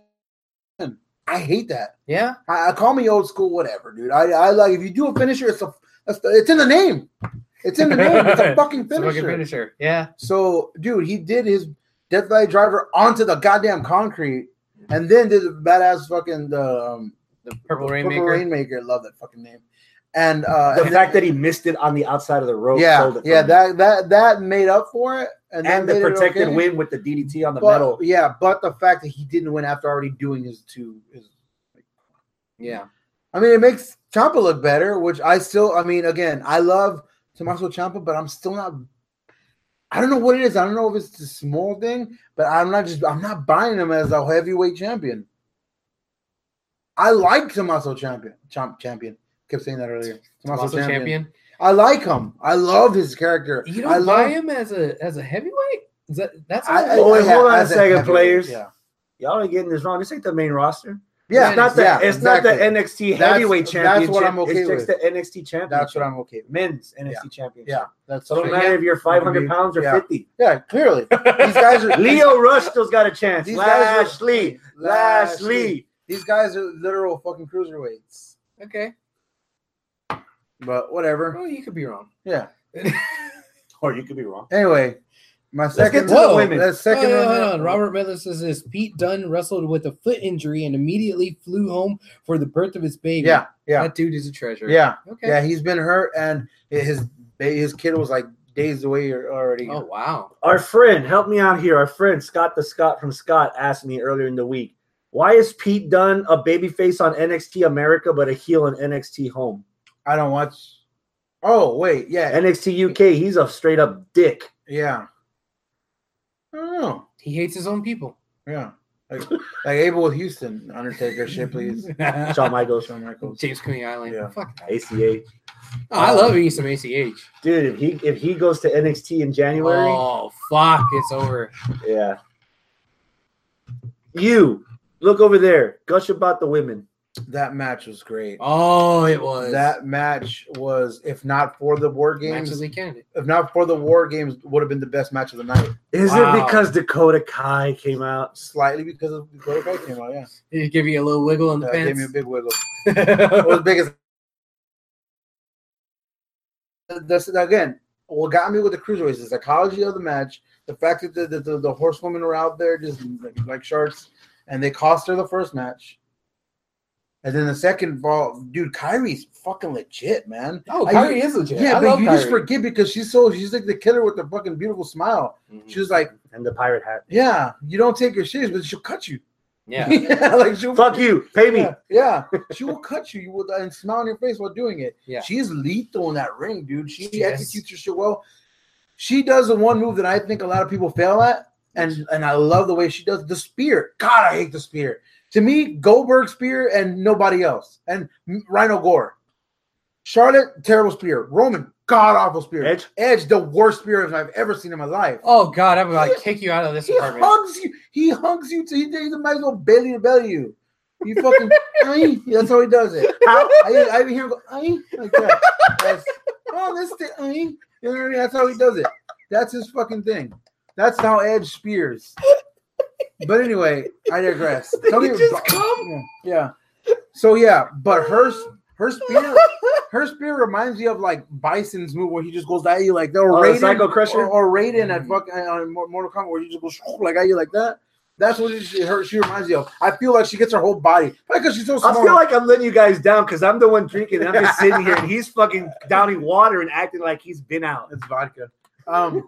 I hate that. Yeah, I, I call me old school, whatever, dude. I, I like if you do a finisher, it's a that's the, it's in the name. It's in the name. It's a fucking It's a finisher. fucking finisher. Yeah, So, dude, he did his Death Valley Driver onto the goddamn concrete, and then did a badass fucking the um, the Purple Purple Rainmaker. Rainmaker. Love that fucking name. And uh, the and fact then, that he missed it on the outside of the rope. yeah, sold it for yeah, me. that that that made up for it, and, then and the made it protected okay. win with the D D T on the But, metal. yeah, but the fact that he didn't win after already doing his two his. Yeah, I mean, it makes Ciampa look better, which I still, I mean, again, I love Tommaso Ciampa, but I'm still not, I don't know what it is. I don't know if it's the small thing, but I'm not just, I'm not buying him as a heavyweight champion. I like Tommaso Champion, Champ, champion. Kept saying that earlier. Tommaso Tommaso champion. champion. I like him. I love his character. You I don't love, buy him as a as a heavyweight? Is that that's I, I, Oh, wait, yeah, hold on a as second, heavyweight, players. Yeah. Y'all are getting this wrong. This ain't the main roster. Yeah, it's not the yeah, it's exactly. not the N X T That's- heavyweight that's championship. what I'm okay it's just with. the N X T championship. That's what I'm okay with. Men's N X T championship. Yeah, that's So it don't true. matter if you're five hundred Agree. pounds or Yeah. fifty. Yeah, clearly. These guys are Leo Rush still's got a chance. These guys are- Lashley, Lashley. Lashley. These guys are literal fucking cruiserweights. okay. But whatever. Well, you could be wrong. Yeah. Or you could be wrong. Anyway, My get second to the women. That's second Hold on, one. hold on. Robert Miller says this. Pete Dunne wrestled with a foot injury and immediately flew home for the birth of his baby. Yeah, yeah, That dude is a treasure. yeah, Okay. yeah. He's been hurt, and his his kid was like days away already. Oh, wow. Our friend, help me out here. Our friend Scott the Scott from Scott asked me earlier in the week, why is Pete Dunne a babyface on N X T America but a heel on N X T Home? I don't watch. Oh wait, yeah, N X T U K, he's a straight up dick. yeah. I don't know. He hates his own people. Yeah, like like Abel with Houston, Undertaker shit, please. Shawn Michaels, Shawn Michaels. James Coney Island. Yeah. Fuck that. A C H. Oh, I love me some A C H. Dude, if he if he goes to N X T in January, Oh, fuck. It's over. yeah. You look over there. Gush about the women. That match was great. Oh, it was. That match was, if not for the War Match Games, of the candidate. if not for the War Games, would have been the best match of the night. Is Wow. it because Dakota Kai came out? Slightly because of the Dakota Kai came out. Yeah, Did he give you a little wiggle in the that gave me a pants? big wiggle. It was big as. That's again. What got me with the cruiserweights is the psychology of the match, the fact that the the, the, the horsewomen were out there just like, like sharks, and they cost her the first match. And then the second ball, dude, Kyrie's fucking legit, man. Oh, I- Kyrie is legit. Yeah, I but love you Kyrie. just forget because she's so she's like the killer with the fucking beautiful smile. Mhm. She was like, And the pirate hat. yeah, you don't take her serious, but she'll cut you. Yeah. yeah, like she'll Fuck you. Pay me. Yeah, yeah. she will cut you. You will and smile on your face while doing it. Yeah. She's lethal in that ring, dude. She Yes. executes her shit well. She does the one move that I think a lot of people fail at, and and I love the way she does the spear. God, I hate the spear. To me, Goldberg spear and nobody else, and Rhino Gore. Charlotte, terrible spear. Roman, god awful spear. Edge? Edge, the worst spear I've ever seen in my life. Oh, God. I'm going to kick you out of this He apartment. hugs you. He hugs you. To, he, he might as well belly to belly you. He fucking. Aye. That's how he does it. How? I, I even hear him go aye, like that. That's, oh, this thing. Aye. You know what I mean? That's how he does it. That's his fucking thing. That's how Edge spears. But anyway, I digress. Tell me, just come? Yeah, yeah. So yeah, but her her spear, her spear reminds me of like Bison's move where he just goes at you like that, or Oh, the Raiden, Psycho Crusher? or, or Raiden at fucking on Mortal Kombat where you just go like at you like that. That's what she, her she reminds me of. I feel like she gets her whole body because she's so I small. feel like I'm letting you guys down because I'm the one drinking and I'm just sitting here and he's fucking downing water and acting like he's been out. it's vodka. Um,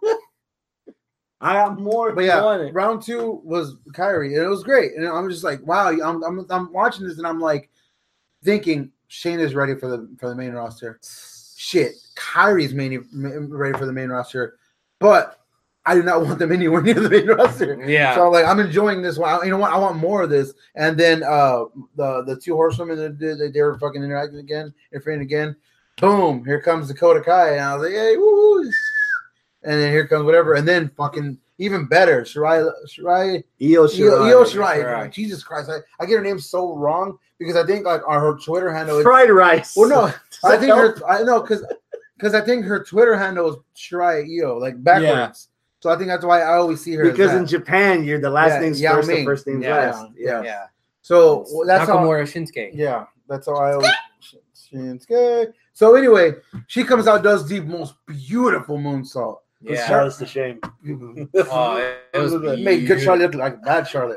I got more. but if you yeah, want it. round two was Kyrie, and it was great. And I'm just like, wow, I'm I'm I'm watching this and I'm like thinking Shayna's ready for the for the main roster. Shit, Kyrie's main ready for the main roster, but I do not want them anywhere near the main roster. Yeah. So like I'm enjoying this one. You know what? I want more of this. And then uh the the two horsewomen that did they, they were fucking interacting again, interfering again. Boom! Here comes Dakota Kai, and I was like, hey, woo! And then here comes whatever, and then fucking even better, Shirai, Shirai, Io Io, Shirai. Io Shirai. Shirai. Jesus Christ, I, I get her name so wrong because I think like on her Twitter handle. Is, Fried rice. well, no, I that think her. help? I know because because I think her Twitter handle is Shirai Io, like backwards. So I think that's why I always see her as Because that. in Japan, you're the last Yeah, name's Yao first, the Ming. first name's Yeah. last. Yeah. Yeah. So well, that's how. Nakamura Shinsuke. Yeah, that's how I always. Shinsuke. So anyway, she comes out, does the most beautiful moonsault. Yeah. Charlotte's the shame. Oh, it, it was made good Charlotte look like bad Charlotte.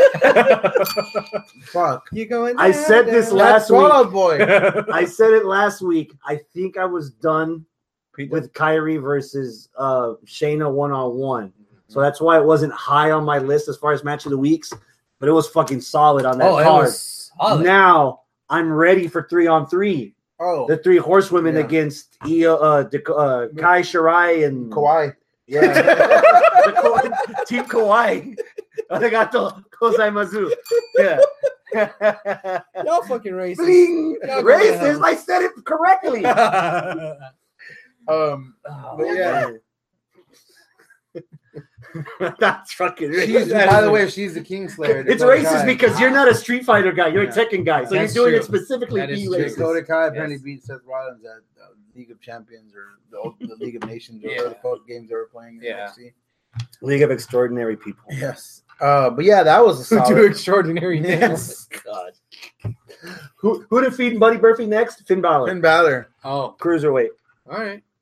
Fuck. You going? I said this That's last Fall week. Out Boy. I said it last week. I think I was done with Kyrie versus uh, Shayna one on one. So that's why it wasn't high on my list as far as match of the weeks, but it was fucking solid on that Oh, it card. was solid. Now I'm ready for three on three. Oh, The three horsewomen Yeah. against Io, uh, Dak- uh, Kai Shirai and Kawhi. Yeah, The Ka- Team Kawhi. Arigato gozaimasu. Yeah. Y'all fucking racist. Bling. Y'all go to Racist. hell. I said it correctly. Um, but yeah, That's fucking she's, racist. by the way, she's the Kingslayer. It's Dakota racist Kai. because you're not a Street Fighter guy. You're Yeah. a Tekken guy. So That's you're doing true. it specifically That to is be true. racist. Dakota Kai apparently Yes. beat Seth Rollins at uh, League of Champions or the, the League of Nations or Yeah. whatever the fuck games they were playing. In Yeah. N X T. League of Extraordinary People. Yes. Uh, but yeah, that was a Two solid. extraordinary things. Yes. God. Who who defeated Buddy Murphy next? Finn Balor. Finn Balor. Oh, Cruiserweight. all right.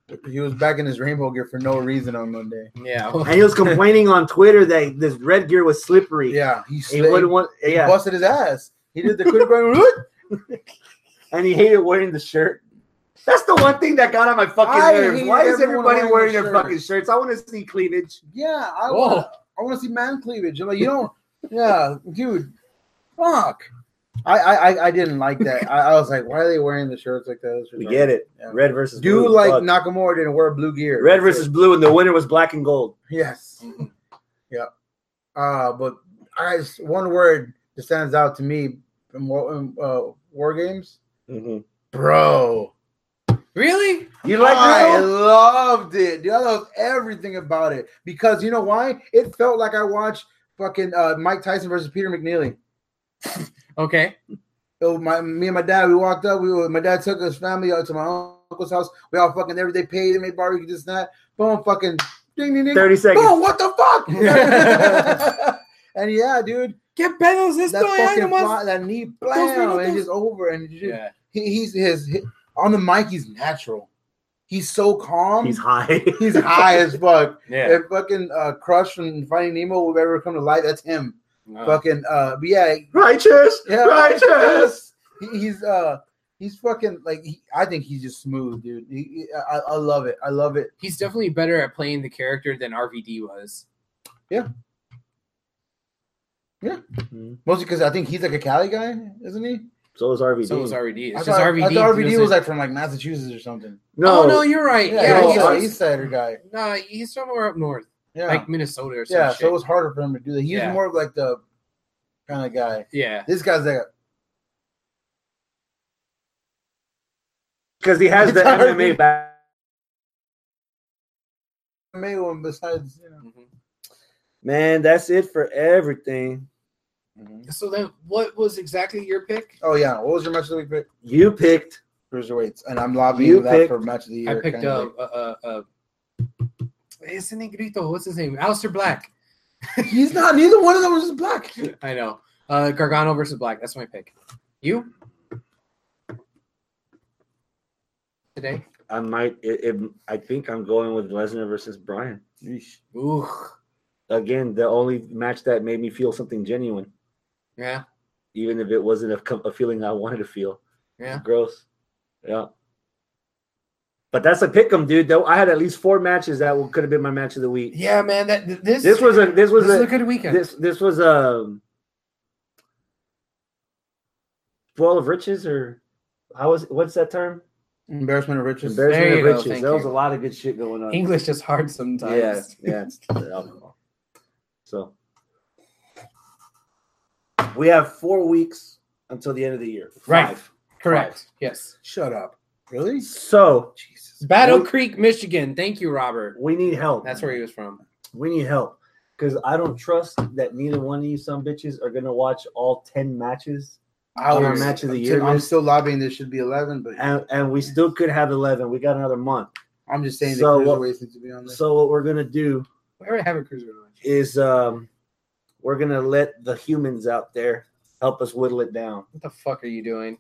He was back in his rainbow gear for no reason on Monday. Yeah. And he was complaining on Twitter that this red gear was slippery. Yeah, he, He slid, wouldn't want. he Yeah, busted his ass. He did the quick going. and he hated wearing the shirt. That's the one thing that got on my fucking I nerves. hate Why is everyone everybody wearing wearing the their shirt. fucking shirts? I want to see cleavage. Yeah, I Whoa. want. I want to see man cleavage. I'm like, you don't. Yeah, dude. Fuck. I I I didn't like that. I, I was like, why are they wearing the shirts like that? We get it. Yeah. Red versus Do blue. like Fuck. Nakamura didn't wear blue gear. Red versus blue, and the winner was black and gold. Yes. Yeah. Uh, but I just, one word that stands out to me in war, in, uh, war games, Mm-hmm. bro. Really? You like I that? loved it. Dude, I loved everything about it because you know why? It felt like I watched fucking uh, Mike Tyson versus Peter McNeely. Okay. So my me and my dad, we walked up. We were, my dad took his family out to my uncle's house. We all fucking every day paid and made barbecue, this and that. Boom, fucking ding ding ding. Thirty seconds. Boom, what the fuck? And yeah, dude, ¿Qué pedos that esto? Ay, fucking nomás. fly, that knee, blam, and just over, and just, Yeah. he, he's his, his on the mic. He's natural. He's so calm. He's high. He's high as fuck. Yeah. If fucking uh, Crush from Finding Nemo will ever come to life, that's him. No. Fucking uh, but yeah, Righteous. yeah, Righteous. He, he's uh, he's fucking like he, I think he's just smooth, dude. He, he- I, I love it. I love it. He's definitely better at playing the character than R V D was. Mostly because I think he's like a Cali guy, isn't he? So is R V D. So was R V D. It's I just thought, R V D. I thought R V D doesn't- was like from like Massachusetts or something. No, Oh no, you're right. Yeah, Yeah, he's he's, an East Sider guy. nah, he's somewhere up north, Yeah, like Minnesota or something. yeah. So it was harder for him to do that. He's Yeah. more of like the kind of guy. yeah. This guy's like, because he has the It's M M A R V D. back. a male one besides, you know. Mhm. Man, that's it for everything. So then, what was exactly your pick? Oh yeah, what was your match of the week pick? You picked. Cruiserweights, and I'm lobbying You that picked- for match of the I year. picked kind uh, of uh, uh, uh, it's an Negrito. What's his name? Aleister Black. like- He's not. Neither one of them was black. I know. Uh, Gargano versus Black. That's my pick. You? Today? I might. It, it, I think I'm going with Lesnar versus Bryan. Ooh. Again, the only match that made me feel something genuine, Yeah. even if it wasn't a, co- a feeling I wanted to feel. Yeah. Gross. Yeah. But that's a pick 'em, dude. Though I had at least four matches that could have been my match of the week. Yeah, man. That th- this This was a this was this is a, a good weekend. this this was a spoil of riches, or how was what's that term? Embarrassment of riches. Embarrassment There of you go, riches. thank There was you. a lot of good shit going on. English is hard sometimes. Yeah, yeah, it's the alcohol. So we have four weeks until the end of the year. Right. Five. Correct. Yes. Shut up. Really? So Jesus. Battle We- Creek, Michigan. Thank you, Robert. we need help. That's where he was from. We need help because I don't trust that neither one of you some bitches are gonna watch all ten matches, I on our was- match of the I'm year still- I'm list. still lobbying. This should be eleven, but and and we still could have eleven. We got another month. I'm just saying So the what- cruiserweights need to be on there. So what we're gonna do We already have a cruiser match. is um, we're gonna let the humans out there help us whittle it down. What the fuck are you doing?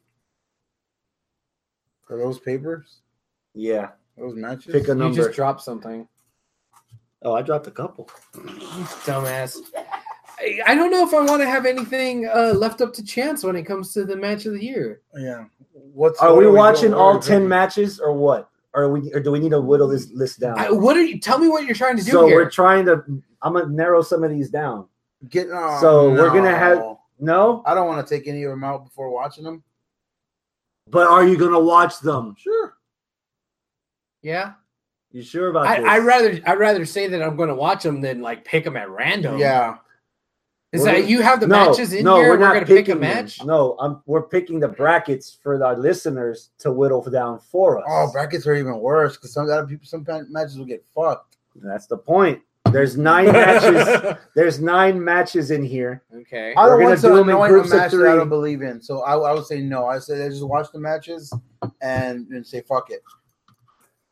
Are those papers? Yeah, Those matches? pick a You number. just dropped something. Oh, I dropped a couple. Dumbass. I, I don't know if I want to have anything uh, left up to chance when it comes to the match of the year. Yeah. What's Are what we we watching doing? all What are we ten doing? matches or what? Or are we? Or do we need to whittle this list down? I, what are you? Tell me what you're trying to do so here. we're trying to. I'm gonna narrow some of these down. Get, oh, So we're gonna no. have- No, I don't want to take any of them out before watching them. but are you gonna watch them? Sure. yeah. You sure about I, this? I rather I rather say that I'm going to watch them than like pick them at random. Yeah. Is We're that gonna- you have the no, matches in no, here? we're We're, not going to pick a picking them. match. No, I'm, we're picking the brackets for our listeners to whittle down for us. Oh, brackets are even worse because some other people, some matches will get fucked. That's the point. There's nine matches. There's nine matches in here. Okay. I We're don't gonna want do to them in annoy a groups of match that three. I don't believe in. So I, I would say no. I say just watch the matches and, and say fuck it.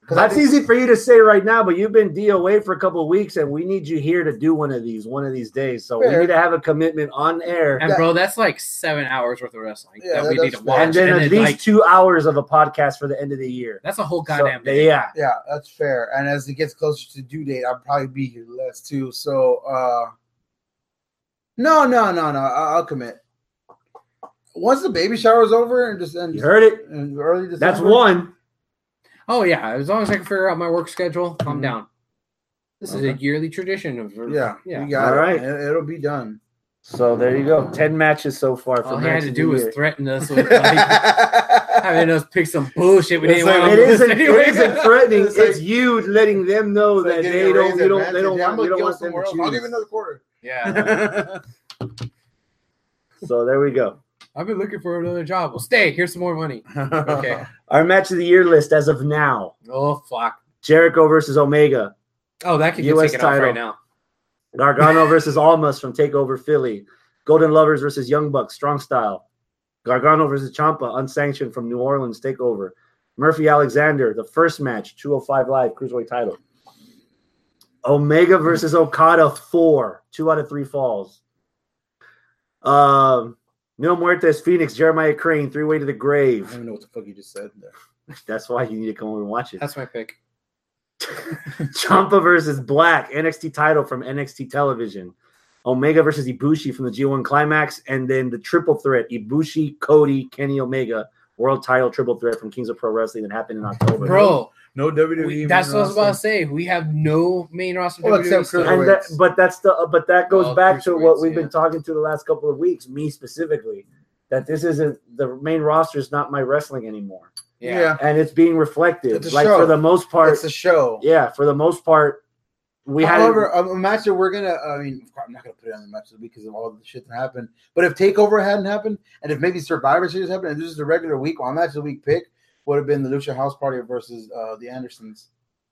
That's easy for you to say right now, but you've been D O A for a couple of weeks, and we need you here to do one of these, one of these days. So Fair. we need to have a commitment on air, And bro, that's like seven hours worth of wrestling Yeah, that we that- need to that's watch. and then And at then, least like, two hours of a podcast for the end of the year. that's a whole So, goddamn day. yeah. Yeah, that's fair. And as it gets closer to due date, I'll probably be here less too. So, uh, no, no, no, no. I'll, I'll commit. Once the baby shower's over and just and You heard it. in early December. That's one. Oh yeah, as long as I can figure out my work schedule, I'm Mhm. down. This is Okay. a yearly tradition of Yeah, yeah. we got All it. right. It, it'll be done. So there you go. Ten matches so far for All he had match to of do the was year. threaten us with like, having us pick some bullshit we It's didn't like- want It to isn't, it anyway. isn't threatening. It's like- It's you letting them know It's like that getting they a don't, raised you don't, advantage. they don't Yeah, I'm want, you gonna don't go want them somewhere to else. I'll give you choose. another quarter. Yeah, So there we go. I've been looking for another job. Well, stay. Here's some more money. Okay. Our match of the year list as of now: Oh fuck. Jericho versus Omega, Oh, that could get U S taken off title. right now. Gargano versus Almas from Takeover Philly, Golden Lovers versus Young Bucks Strong Style, Gargano versus Ciampa unsanctioned from New Orleans Takeover, Murphy Alexander the first match two oh five Live Cruiserweight title, Omega versus Okada four two out of three falls, um, Mil Muertes Phoenix Jeremiah Crane three way to the I grave. don't even know what the fuck you just said there. That's why you need to come over and watch it. That's my pick. Ciampa versus Black, N X T title from N X T Television. Omega versus Ibushi from the G one Climax. And then the triple threat, Ibushi, Cody, Kenny Omega, world title triple threat from Kings of Pro Wrestling that happened in October. Bro, No W W E. we, that's main what I was about to roster. say. We have no main roster. Well, W W E except stuff. Cruiserweight. And that, but that's the uh, but that goes Oh, back to what cruiserweights, we've yeah. been talking to the last couple of weeks, me specifically, that this isn't the main roster is not my wrestling anymore. Yeah. Yeah. And it's being reflected. It's a Like show. for the most part, It's a show. yeah, for the most part, we had However, a a match that we're gonna, I mean, I'm not gonna put it on the match of the week because of all the shit that happened. But if Takeover hadn't happened, and if maybe Survivor Series happened, and this is a regular week, well, match of the week pick would have been the Lucha House Party versus uh, the Andersons.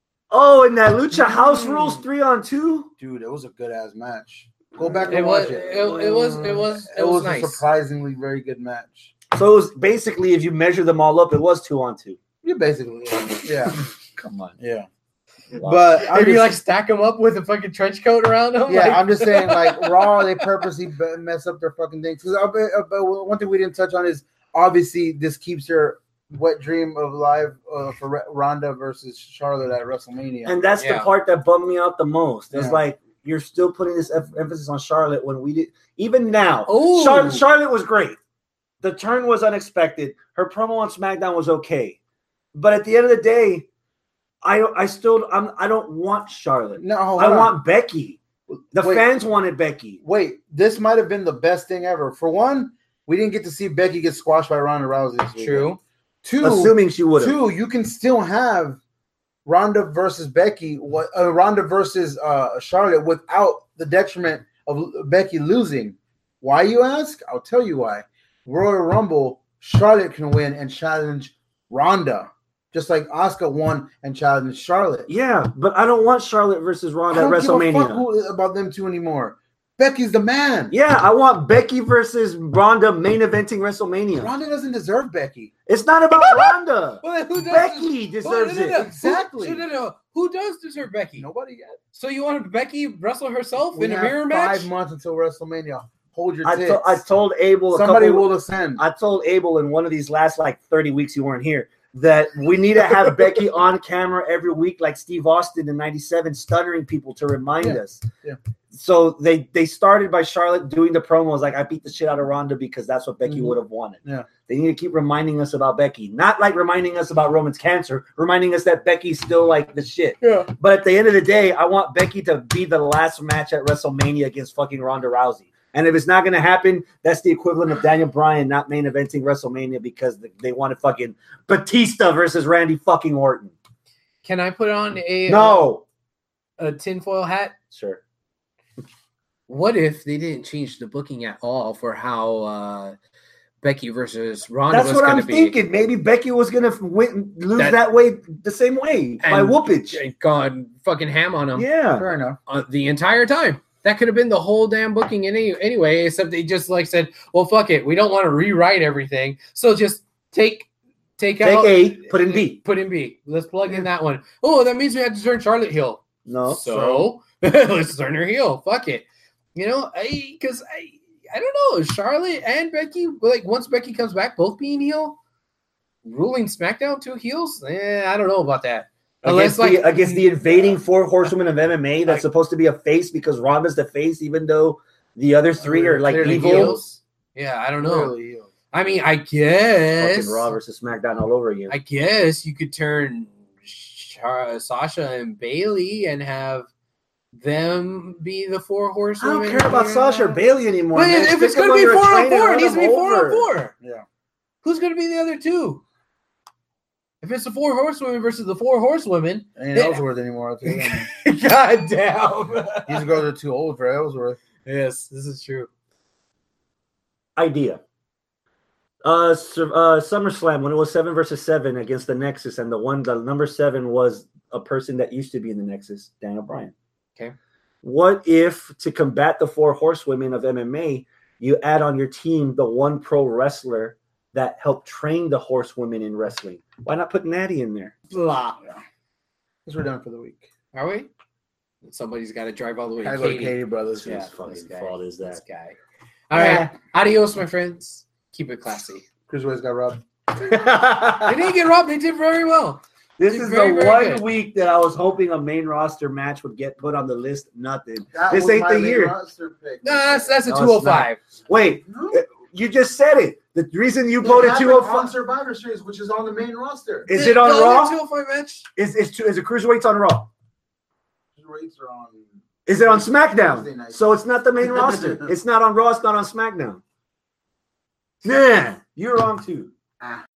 Oh, and that Lucha House Rules three on two. Dude, it was a good ass match. Go back and It watch was, it. it, it was. It was. It, It was, was a nice. surprisingly very good match. So it was basically, if you measure them all up, it was two on two. Yeah, basically, yeah, Come on. yeah. Wow. But I'm Maybe just, like stack them up with a fucking trench coat around them. yeah, like- I'm just saying, like Raw, they purposely be- mess up their fucking things. Because one thing we didn't touch on is obviously this keeps her wet dream of live uh, for R- Ronda versus Charlotte at WrestleMania. And that's Yeah. the part that bummed me out the most. It's Yeah. like you're still putting this em- emphasis on Charlotte when we did. Even now, Ooh. Char- Charlotte was great. The turn was unexpected. Her promo on SmackDown was okay, but at the end of the day, I I still I'm I don't want Charlotte. no, hold I on. want Becky. The Wait. fans wanted Becky. Wait, this might have been the best thing ever. For one, we didn't get to see Becky get squashed by Ronda Rousey. This weekend. True. Two, Assuming she would have. Two, you can still have Ronda versus Becky, what uh, Ronda versus uh, Charlotte without the detriment of Becky losing. Why, you ask? I'll tell you why. Royal Rumble, Charlotte can win and challenge Ronda, just like Asuka won and challenged Charlotte. Yeah, but I don't want Charlotte versus I Ronda at don't give a fuck WrestleMania. who, about them two anymore. Becky's the man. Yeah, I want Becky versus Ronda main eventing WrestleMania. Ronda doesn't deserve Becky. It's not about Ronda. Well, who does Becky des- deserves no, no, no, no. it. Exactly. Who, no, no, no. Who does deserve Becky? Nobody yet. So you want Becky wrestle herself We in a have mirror match? Five months until WrestleMania. Hold your I, tits. to- I told Abel a Somebody couple, will ascend. I told Abel in one of these last like thirty weeks you weren't here that we need to have Becky on camera every week like Steve Austin in ninety-seven stuttering people to remind Yeah. us. Yeah. So they they started by Charlotte doing the promos like I beat the shit out of Ronda because that's what Becky Mhm. would have wanted. Yeah. They need to keep reminding us about Becky, not like reminding us about Roman's cancer, reminding us that Becky's still like the shit. Yeah. But at the end of the day, I want Becky to be the last match at WrestleMania against fucking Ronda Rousey. And if it's not going to happen, that's the equivalent of Daniel Bryan not main eventing WrestleMania because they wanted fucking Batista versus Randy fucking Orton. Can I put on a No. uh, a tinfoil hat? Sure. What if they didn't change the booking at all for how uh, Becky versus Ronda That's was what going I'm to be? thinking. Maybe Becky was going to win, lose That- that, way the same way by And- whoopage. And gone fucking ham on them Yeah. Fair enough. uh, the entire time. That could have been the whole damn booking any, anyway, except they just like said, well, fuck it. We don't want to rewrite everything. So just take take, Take out A, put in B. Put in B. Let's plug in that one. Oh, that means we have to turn Charlotte heel. No. So let's turn her heel. Fuck it. You know, I because I I don't know. Charlotte and Becky, like once Becky comes back, both being heel, ruling SmackDown two heels. Eh, I don't know about that. Against, Unless, the, like, against the invading four horsewomen of M M A that's supposed to be a face because Ronda's the face, even though the other three are like Clearly evil. heels. Yeah, I don't know. Clearly heel. I mean, I guess Fucking Raw versus SmackDown all over again. I guess you could turn Char- Sasha and Bailey and have them be the four I horsewomen. don't care about here. Sasha or Bailey anymore. But man. if Stick it's them going to be under a four on train and four, it run needs to be them four on over. four. Yeah. Who's going to be the other two? If it's the four horsewomen versus the four horsewomen, Ain't Yeah. Ellsworth anymore. I'll tell you that. god damn. These girls are too old for Ellsworth. Yes, this is true. Idea. Uh, Sur- uh, SummerSlam when it was seven versus seven against the Nexus, and the one, the number seven was a person that used to be in the Nexus, Daniel Bryan. Okay. What if to combat the four horsewomen of M M A, you add on your team the one pro wrestler that helped train the horsewomen in wrestling? Why not put Natty in there? Blah. Because we're done for the week. Are we? Somebody's got to drive all the way I to go to Katy. Katie Brothers. Yeah, Whose fucking this guy. fault is This that? guy. All right. Adios, my friends. Keep it classy. Cruiserweights got robbed. They didn't get robbed. They did very well. This Did is very, the very one good. week that I was hoping a main roster match would get put on the list. Nothing. That This was ain't my the main year. roster pick. No, that's, that's a No, two oh it's not. five. Wait, No. uh, you just said it. The reason you It voted happened two oh on five Survivor Series, which is on the main roster. is it on the Raw? two oh five match? Is is two, is it cruiserweights on Raw? Cruiserweights are on. Is it on Thursday SmackDown? night. So it's not the main roster. It's not on Raw. It's not on SmackDown. Nah, you're wrong too. Ah.